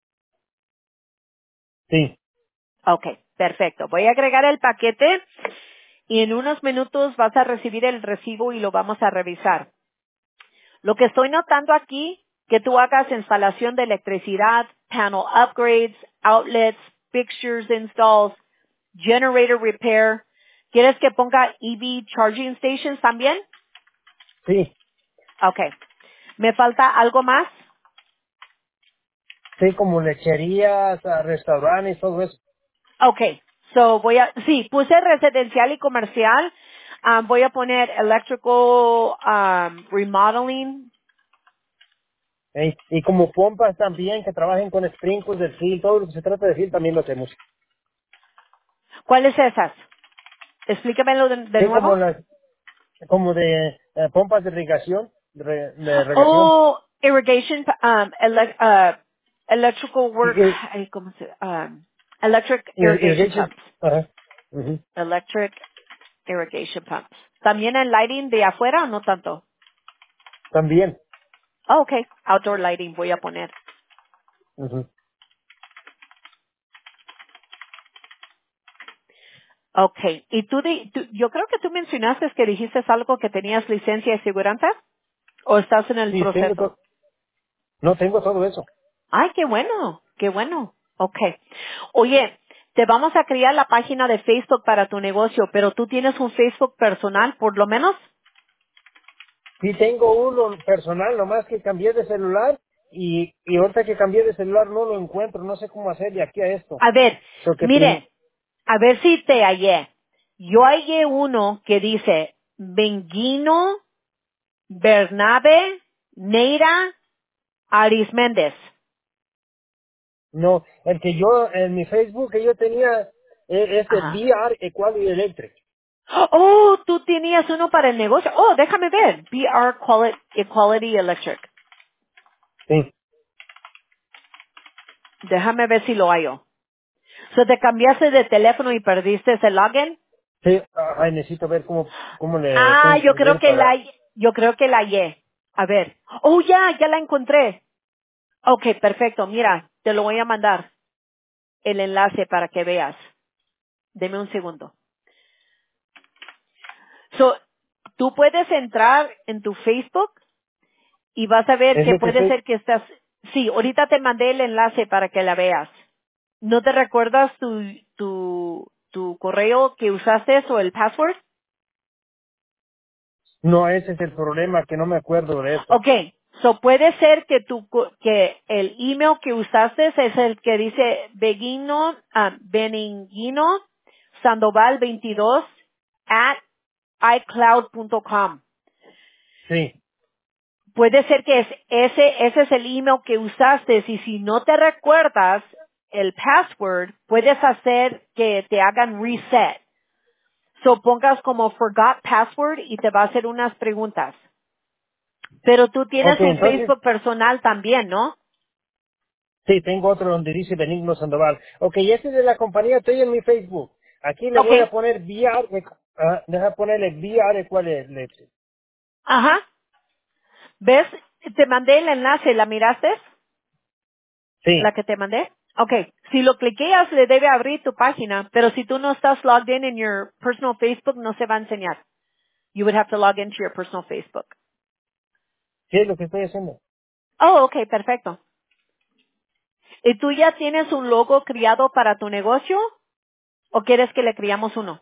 Sí. Ok, perfecto. Voy a agregar el paquete y en unos minutos vas a recibir el recibo y lo vamos a revisar. Lo que estoy notando aquí, que tú hagas instalación de electricidad, panel upgrades, outlets, fixtures installs, generator repair. ¿Quieres que ponga E V charging stations también? Sí. Okay. ¿Me falta algo más? Sí, como lecherías, ah, restaurantes, todo eso. Okay. So voy a, sí, puse residencial y comercial. Um, voy a poner electrical um, remodeling. Ey, y como pompas también, que trabajen con sprinkles del field, todo lo que se trata de field también lo hacemos. ¿Cuáles esas? Explícamelo de, de Sí, como nuevo. las, como de eh, pompas de irrigación, de, re- de regación. Oh, irrigation, um, elec- uh, electrical work, Ir- ay, ¿cómo se, um, electric ir- irrigation Irrigation. pumps. Ajá. Ujú. Electric irrigation pumps. ¿También el lighting de afuera o no tanto? También. Oh, okay. Outdoor lighting voy a poner. Ujú. Okay. ¿Y tú, di- tú- yo creo que tú mencionaste que dijiste algo que tenías licencia de seguranza o estás en el Sí, tengo proceso? to- no tengo todo eso. Ay, qué bueno, qué bueno. Okay. Oye, te vamos a crear la página de Facebook para tu negocio, pero tú tienes un Facebook personal, por lo menos. Sí tengo uno personal, nomás que cambié de celular y, y ahorita que cambié de celular no lo encuentro, no sé cómo hacer de aquí a esto. A ver, So que prim- mire, a ver si te hallé. Yo hallé uno que dice Benguino Bernabe Neira Arisméndez. no, el que yo, en mi Facebook que yo tenía, eh, es el Ajá. V R Equality Electric. Oh, tú tenías uno para el negocio. Oh, déjame ver. B R Quali- Equality Electric. Sí, Déjame ver si lo hallo. So, te cambiaste de teléfono y perdiste ese login. sí, ay, necesito ver cómo, cómo le Ah, tengo yo que creo ver que la, para, yo creo que la hallé. A ver. Oh, ya, ya la encontré. Okay, perfecto. Mira, te lo voy a mandar el enlace para que veas. Deme un segundo. So, tú puedes entrar en tu Facebook y vas a ver es que lo que puede estoy, ser que estás, sí, ahorita te mandé el enlace para que la veas. ¿No te recuerdas tu, tu, tu correo que usaste o el password? no, ese es el problema, que no me acuerdo de eso. Okay, so puede ser que tu, co- que el email que usaste es el que dice Beguino, ah, Beniguino Sandoval veintidós at iCloud punto com. Sí, Puede ser que es ese, ese es el email que usaste y si no te recuerdas el password, puedes hacer que te hagan reset. So pongas como forgot password y te va a hacer unas preguntas. Pero tú ok, tienes un entonces, Facebook personal también, ¿no? sí, tengo otro donde dice Benigno Sandoval. Ok, ese es de la compañía, estoy en mi Facebook. Aquí le voy a Okay. poner V R, Equ- ah, deja ponerle V R Equality Electric. Ajá. ¿Ves? Te mandé el enlace, ¿la miraste? Sí, La que te mandé. Okay. Si lo cliqueas le debe abrir tu página, pero si tú no estás logged in en your personal Facebook no se va a enseñar. You would have to log into your personal Facebook. sí es lo que estoy haciendo. Oh, okay, perfecto. ¿Y tú ya tienes un logo criado para tu negocio o quieres que le criamos uno?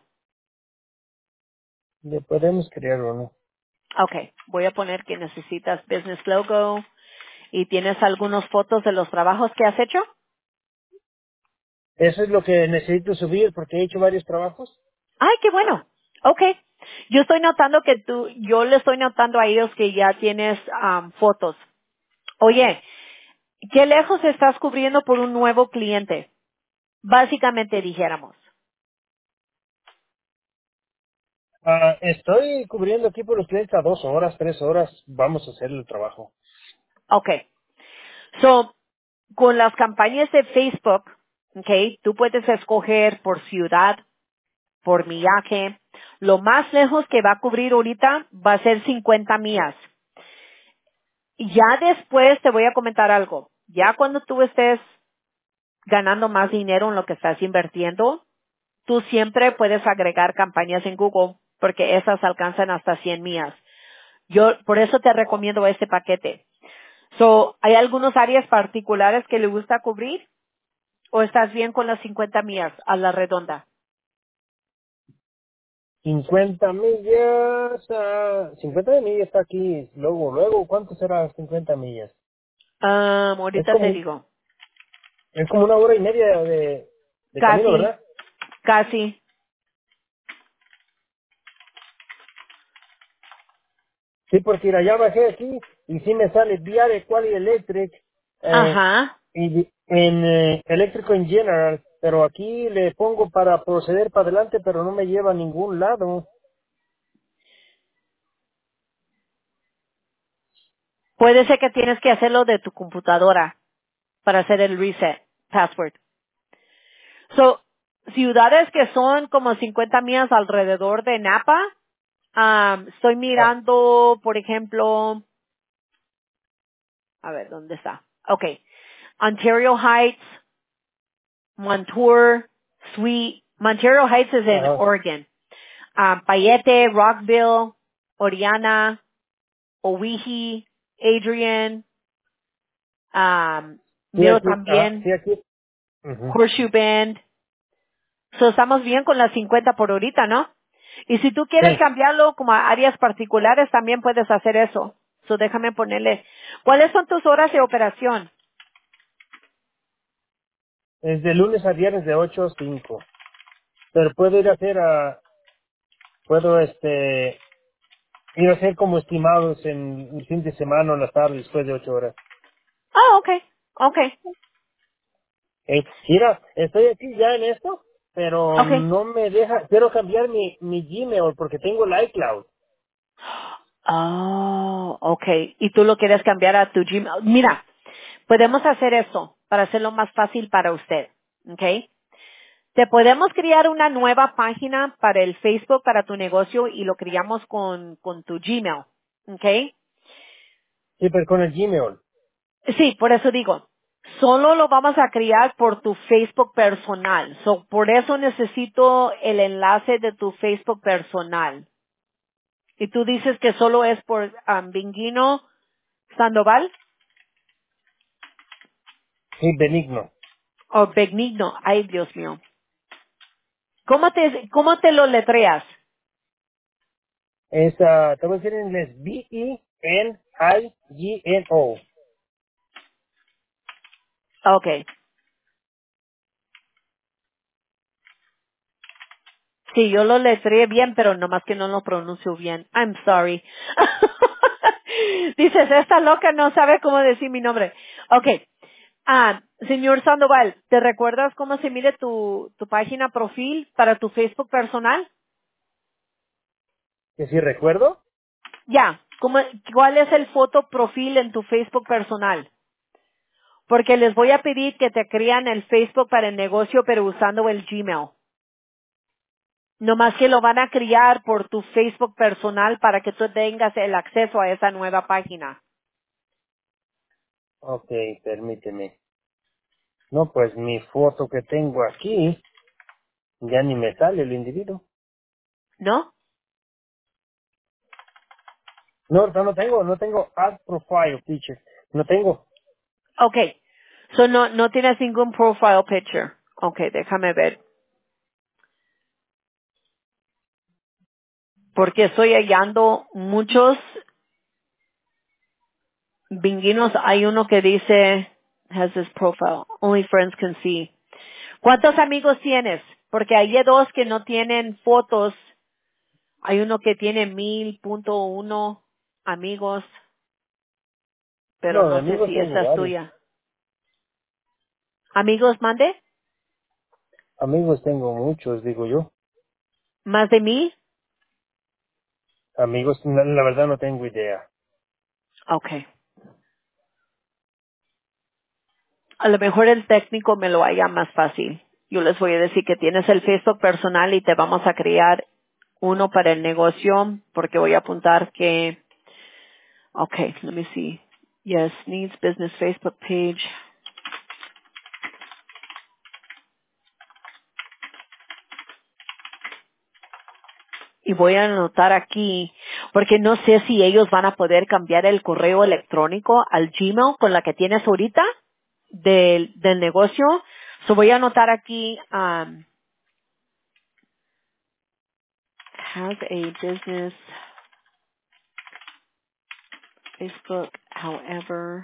Le podemos crear uno. Okay, voy a poner que necesitas business logo y tienes algunas fotos de los trabajos que has hecho. Eso es lo que necesito subir porque he hecho varios trabajos. Ay, qué bueno. Okay. Yo estoy notando que tú, yo le estoy notando a ellos que ya tienes am, fotos. Oye, ¿qué lejos estás cubriendo por un nuevo cliente? Básicamente dijéramos. Ah, estoy cubriendo aquí por los clientes a dos horas, tres horas. Vamos a hacer el trabajo. Okay. So, con las campañas de Facebook, okay, tú puedes escoger por ciudad, por millaje. Lo más lejos que va a cubrir ahorita va a ser cincuenta millas. Ya después te voy a comentar algo. Ya cuando tú estés ganando más dinero en lo que estás invirtiendo, tú siempre puedes agregar campañas en Google porque esas alcanzan hasta cien millas. Yo por eso te recomiendo este paquete. So, ¿hay algunas áreas particulares que le gusta cubrir o estás bien con las cincuenta millas a la redonda? cincuenta millas, ah, cincuenta millas está aquí. Luego, luego, ¿cuánto será cincuenta millas? Ah, Es ahorita te como, digo. es como una hora y media de, de camino, Casi, ¿verdad? casi. Sí, porque allá bajé aquí y sí me sale V R Quality Electric eh, Ajá. y en eh, eléctrico en general, pero aquí le pongo para proceder para adelante, pero no me lleva a ningún lado. Puede ser que tienes que hacerlo de tu computadora para hacer el reset password. So, ciudades que son como cincuenta millas alrededor de Napa, um, estoy Ah, mirando, por ejemplo, a ver, ¿dónde está? Okay. Ontario Heights, Montour, Sweet, Montero Heights es en Ajá. Oregon. Um, Payette, Rockville, Oriana, Owyhee, Adrian, um, Sí, miro aquí, ajá, también sí, aquí. Ujú. Horseshoe Bend. So, estamos bien con las cincuenta por ahorita, ¿no? Y si tú quieres Sí, cambiarlo como a áreas particulares, también puedes hacer eso. So, déjame ponerle. ¿Cuáles son tus horas de operación? es de lunes a viernes de ocho a cinco. Pero puedo ir a hacer a, puedo este, ir a hacer como estimados en el fin de semana o en la tarde después de ocho horas. Ah, okay, okay, Eh, mira, estoy aquí ya en esto, pero okay. no me deja, quiero cambiar mi, mi Gmail porque tengo el iCloud. Oh, okay. Y tú lo quieres cambiar a tu Gmail. Mira, podemos hacer eso para hacerlo más fácil para usted, okay. Te podemos crear una nueva página para el Facebook para tu negocio y lo creamos con, con tu Gmail, okay. Sí, pero con el Gmail. Sí, por eso digo, solo lo vamos a crear por tu Facebook personal. So, por eso necesito el enlace de tu Facebook personal. Y tú dices que solo es por um, Vinguino Sandoval Sí, benigno. o Benigno. Ay, Dios mío. ¿Cómo te, cómo te lo letreas? Es, ah, te voy a decir en inglés, B E N I G N O. Okay. Sí, yo lo letreé bien, pero nomás que no lo pronuncio bien. I'm sorry. Dices, esta loca no sabe cómo decir mi nombre. Okay. Ah, señor Sandoval, ¿te recuerdas cómo se mide tu, tu página profil para tu Facebook personal? Que si recuerdo, Ya, ¿cómo, ¿cuál es el foto profil en tu Facebook personal? Porque les voy a pedir que te crean el Facebook para el negocio, pero usando el Gmail. No más que lo van a crear por tu Facebook personal para que tú tengas el acceso a esa nueva página. ok, permíteme. No, pues mi foto que tengo aquí, ya ni me sale el individuo. ¿No? No, no, no tengo, no tengo add profile picture. No tengo. Okay. So no, no tienes ningún profile picture. Okay, déjame ver. Porque estoy hallando muchos binguinos. Hay uno que dice, has this profile. Only friends can see. ¿Cuántos amigos tienes? Porque hay dos que no tienen fotos. Hay uno que tiene mil punto uno amigos, pero No, de no sé amigos si tengo esa es varios. tuya. ¿Amigos mande? Amigos tengo muchos, digo yo. ¿Más de mil? Amigos, la, la verdad no tengo idea. Okay. A lo mejor el técnico me lo haga más fácil. Yo les voy a decir que tienes el Facebook personal y te vamos a crear uno para el negocio porque voy a apuntar que, okay, let me see. Yes, needs business Facebook page. Y voy a anotar aquí, porque no sé si ellos van a poder cambiar el correo electrónico al Gmail con la que tienes ahorita del, del negocio. So voy a anotar aquí, um, has a business Facebook, however,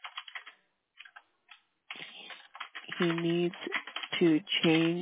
he needs to change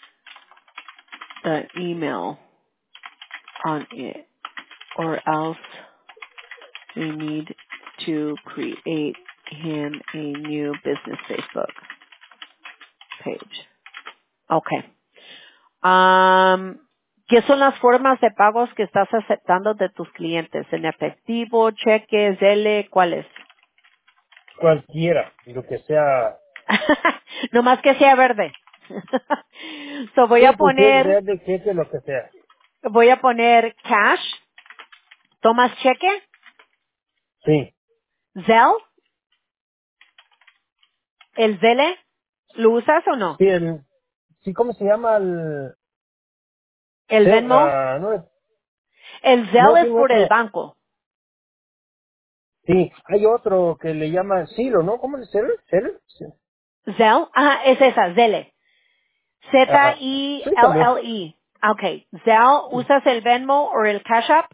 the email on it, or else we need to create him a new business Facebook page. Okay. Um, ¿Qué son las formas de pagos que estás aceptando de tus clientes? ¿En efectivo, cheques, L, cuáles? Cualquiera, lo que sea. No más que sea verde. So voy a Sí, pues es poner, verde, cheque, lo que sea. voy a poner cash. ¿Tomas cheque? Sí, Zelle, el Zelle, ¿lo usas o no? sí, el, sí, ¿cómo se llama el...? El Zelle, Venmo, ah, no, es- el no, Zelle es tiene por el otro. banco. Sí, hay otro que le llama Silo, ¿no? ¿Cómo es Zelle? ¿Zelle? Sí. Zelle, ajá, es esa, Zelle. Ajá. Sí, también. Z I L L E. Okay. Zelle, Sí. ¿usas el Venmo o el Cash App?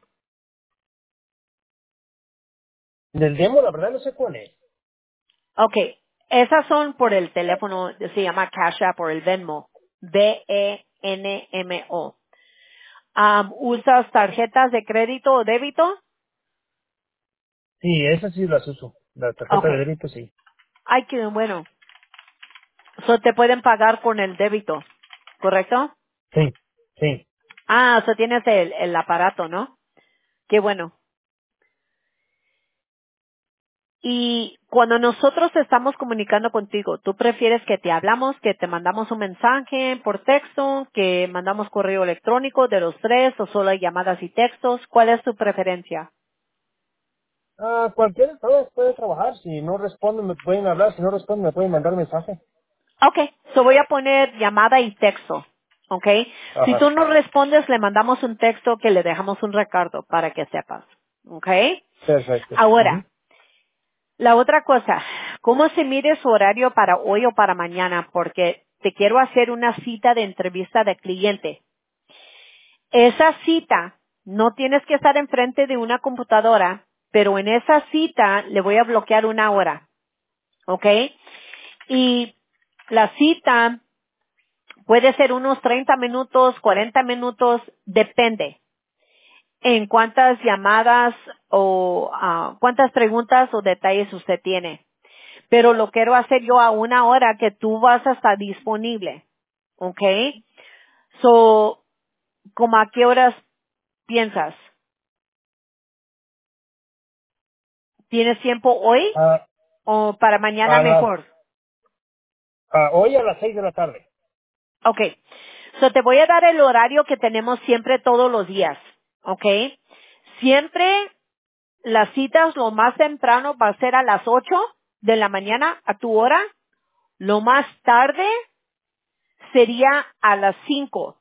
Del demo, la verdad no sé cuál es. Okay. Esas son por el teléfono, se llama Cash App o el Venmo. V E N M O. Um, ¿Usas tarjetas de crédito o débito? Sí, esas sí las uso. La tarjeta de Okay. débito, sí. Ay, qué bueno. So te pueden pagar con el débito, ¿correcto? Sí, sí. Ah, o sea, tienes el, el aparato, ¿no? Qué bueno. Y cuando nosotros estamos comunicando contigo, ¿tú prefieres que te hablamos, que te mandamos un mensaje por texto, que mandamos correo electrónico de los tres o solo hay llamadas y textos? ¿Cuál es tu preferencia? Ah, cualquiera de todas puede trabajar. Si no responden, me pueden hablar. Si no responden, me pueden mandar mensaje. Okay, so voy a poner llamada y texto. Okay, si tú Ajá. no respondes, le mandamos un texto que le dejamos un recado para que sepas. Okay. Perfecto. Ujú. Ahora, la otra cosa, ¿cómo se mide su horario para hoy o para mañana? Porque te quiero hacer una cita de entrevista de cliente. Esa cita, no tienes que estar enfrente de una computadora, pero en esa cita le voy a bloquear una hora, ¿ok? Y la cita puede ser unos treinta minutos, cuarenta minutos, depende en cuántas llamadas o ah, cuántas preguntas o detalles usted tiene. Pero lo quiero hacer yo a una hora que tú vas a estar disponible, ¿ok? So, ¿cómo a qué horas piensas? ¿Tienes tiempo hoy Ah, o para mañana a las, mejor? a hoy a las seis de la tarde. Ok. So te voy a dar el horario que tenemos siempre todos los días. Ok. Siempre las citas lo más temprano va a ser a las ocho de la mañana a tu hora. Lo más tarde sería a las cinco.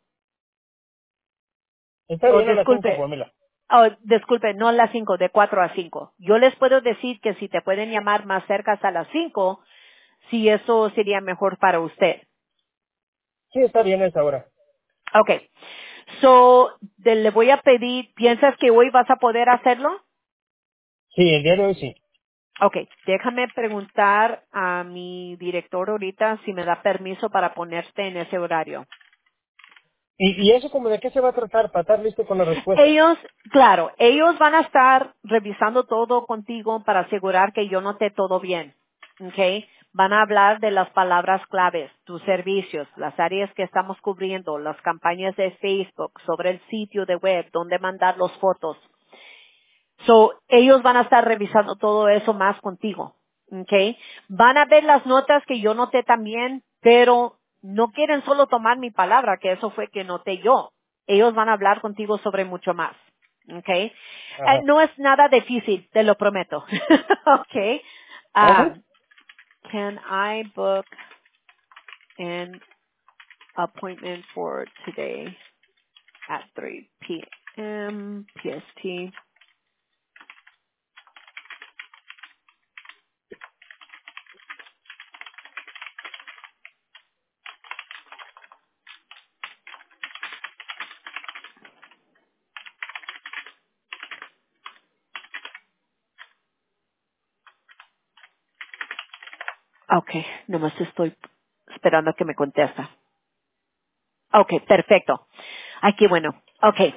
Está O bien a las cinco, disculpe, Pamela. oh, disculpe, no a las cinco, de cuatro a cinco. Yo les puedo decir que si te pueden llamar más cerca a las cinco, si eso sería mejor para usted. Sí, está bien a esa hora. Okay. So, de- le voy a pedir, ¿piensas que hoy vas a poder hacerlo? Sí, el día de hoy sí. Okay. Déjame preguntar a mi director ahorita si me da permiso para ponerte en ese horario. ¿Y, y eso como de qué se va a tratar para estar listo con la respuesta? Ellos, claro, ellos van a estar revisando todo contigo para asegurar que yo noté todo bien. Okay. Van a hablar de las palabras claves, tus servicios, las áreas que estamos cubriendo, las campañas de Facebook, sobre el sitio de web, dónde mandar las fotos. So, ellos van a estar revisando todo eso más contigo. Okay. Van a ver las notas que yo noté también, pero no quieren solo tomar mi palabra, que eso fue que noté yo. Ellos van a hablar contigo sobre mucho más. Okay. Eh, Ajá. no es nada difícil, te lo prometo. Okay. Ajá. Um, can I book an appointment for today at three p m P S T? Okay, nomás estoy esperando a que me contesta. Okay, perfecto. Ay, qué bueno. Okay.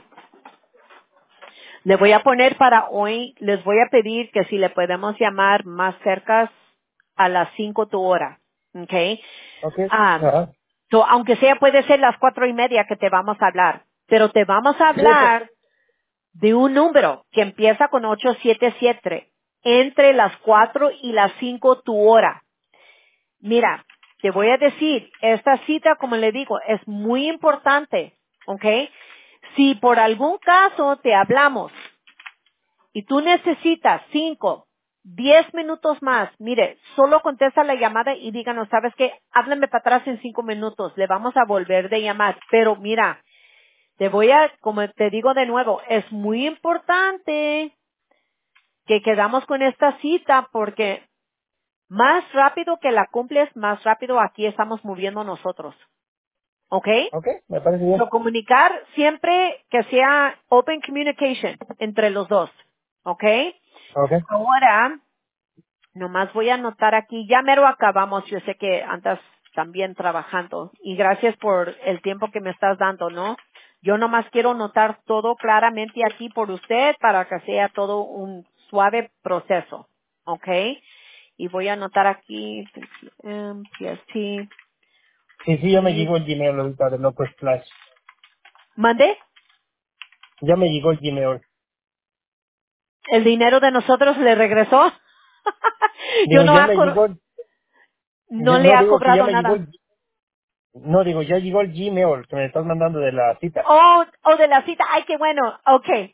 Le voy a poner para hoy, les voy a pedir que si le podemos llamar más cerca a las cinco tu hora. Okay. Ok. Um, Ajá. so, aunque sea puede ser las cuatro y media que te vamos a hablar, pero te vamos a Sí, está. hablar de un número que empieza con ocho siete siete entre las cuatro y las cinco tu hora. Mira, te voy a decir, esta cita, como le digo, es muy importante, ¿ok? Si por algún caso te hablamos y tú necesitas cinco, Diez minutos más. Mire, solo contesta la llamada y díganos, ¿sabes qué? Háblame para atrás en cinco minutos. Le vamos a volver de llamar. Pero mira, te voy a, como te digo de nuevo, es muy importante que quedamos con esta cita porque más rápido que la cumples, más rápido aquí estamos moviendo nosotros. ¿Ok? Ok, me parece bien. So, comunicar siempre que sea open communication entre los dos. ¿Ok? Ok. Ahora, nomás voy a anotar aquí, ya mero acabamos, yo sé que andas también trabajando y gracias por el tiempo que me estás dando, ¿no? Yo nomás quiero notar todo claramente aquí por usted para que sea todo un suave proceso, ¿ok? Y voy a anotar aquí, um, P S T, Sí, sí, ya me y, llegó el Gmail ahorita de Loco Splash. ¿mande? Ya me llegó el Gmail. ¿El dinero de nosotros le regresó? Yo Digo, no, ya ha me co- llegó, no le no ha digo que ya cobrado me llegó nada. el, no digo, ya llegó el Gmail que me estás mandando de la cita. Oh, oh, de la cita. Ay, qué bueno. Okay.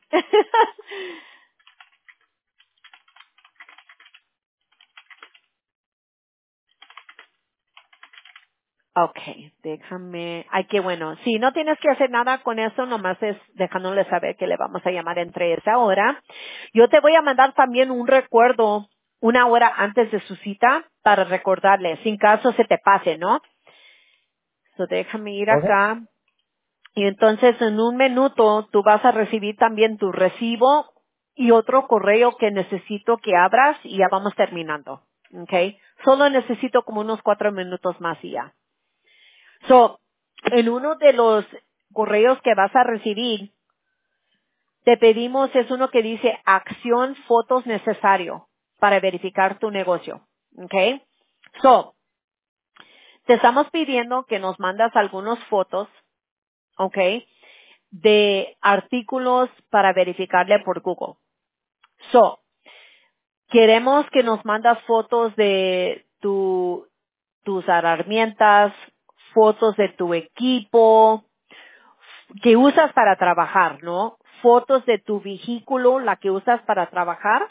Okay, déjame. Ay, qué bueno. Sí, no tienes que hacer nada con eso, nomás es dejándole saber que le vamos a llamar entre esa hora. Yo te voy a mandar también un recuerdo una hora antes de su cita para recordarle, sin caso se te pase, ¿no? So, déjame ir Ok. acá. Y entonces en un minuto tú vas a recibir también tu recibo y otro correo que necesito que abras y ya vamos terminando. Okay. Solo necesito como unos cuatro minutos más y ya. So, en uno de los correos que vas a recibir, te pedimos, es uno que dice acción fotos necesario para verificar tu negocio. Okay. So, te estamos pidiendo que nos mandas algunas fotos, okay, de artículos para verificarle por Google. So, queremos que nos mandas fotos de tu, tus herramientas, fotos de tu equipo que usas para trabajar, ¿no? Fotos de tu vehículo, la que usas para trabajar.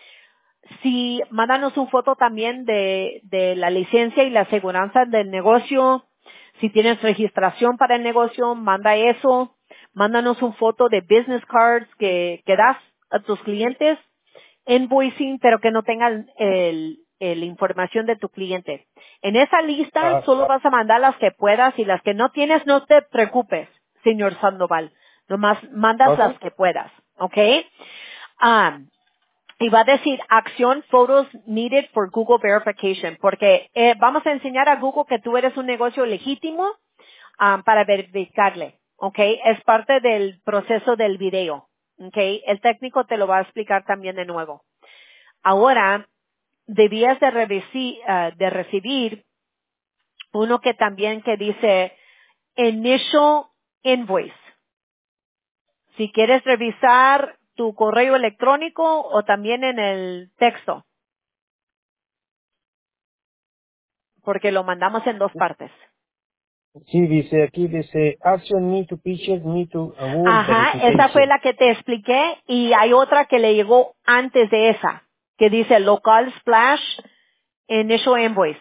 Sí, mándanos un foto también de, de la licencia y la aseguranza del negocio. Si tienes registración para el negocio, manda eso. Mándanos un foto de business cards que, que das a tus clientes. Invoicing, pero que no tengan el, el información de tu cliente. En esa lista Ajá. solo vas a mandar las que puedas y las que no tienes, no te preocupes, señor Sandoval. Nomás mandas Ok. las que puedas, ¿ok? Ah, y va a decir acción photos needed for Google verification, porque eh, vamos a enseñar a Google que tú eres un negocio legítimo ah, para verificarle, ¿ok? Es parte del proceso del video, ¿ok? El técnico te lo va a explicar también de nuevo. Ahora, debías de, revisi- ah, de recibir uno que también que dice initial invoice. Si quieres revisar tu correo electrónico o también en el texto. Porque lo mandamos en dos partes. Sí, dice, aquí dice, action need to pictures need to a Google Ajá, esa fue verification. la que te expliqué y hay otra que le llegó antes de esa, que dice local splash initial invoice.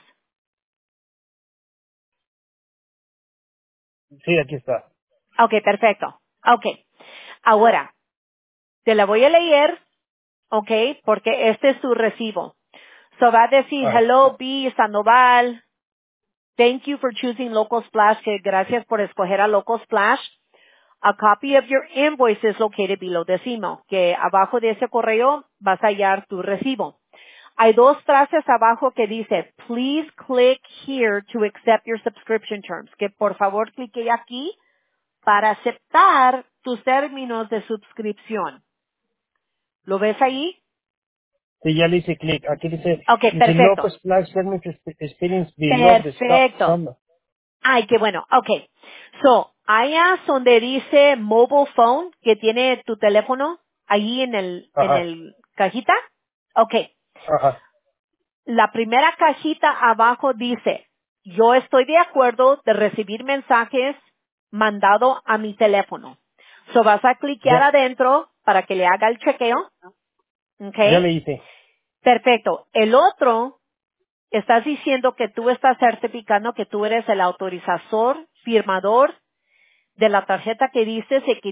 Sí, aquí está. Ok, perfecto. Ok. Ahora, te la voy a leer, ok, porque este es tu recibo. So va a decir, Ajá. hello B. Sandoval, thank you for choosing Local Splash, que gracias por escoger a Local Splash. A copy of your invoice is located below this email, que abajo de ese correo vas a hallar tu recibo. Hay dos frases abajo que dice, please click here to accept your subscription terms, que por favor clique aquí para aceptar tus términos de suscripción. ¿Lo ves ahí? Sí, ya le hice clic. Aquí dice, Ok, dice Loco perfecto. Splash Permit Experience below the stop Perfecto. summer. Ay, qué bueno. Ok. So, allá donde dice mobile phone, que tiene tu teléfono, ahí en el, en Ajá. el cajita. Ok. Ajá. La primera cajita abajo dice, yo estoy de acuerdo de recibir mensajes mandado a mi teléfono. So, vas a cliquear Ya, adentro para que le haga el chequeo. Ok. ya le hice. Perfecto. El otro, estás diciendo que tú estás certificando que tú eres el autorizador, firmador de la tarjeta que dices y que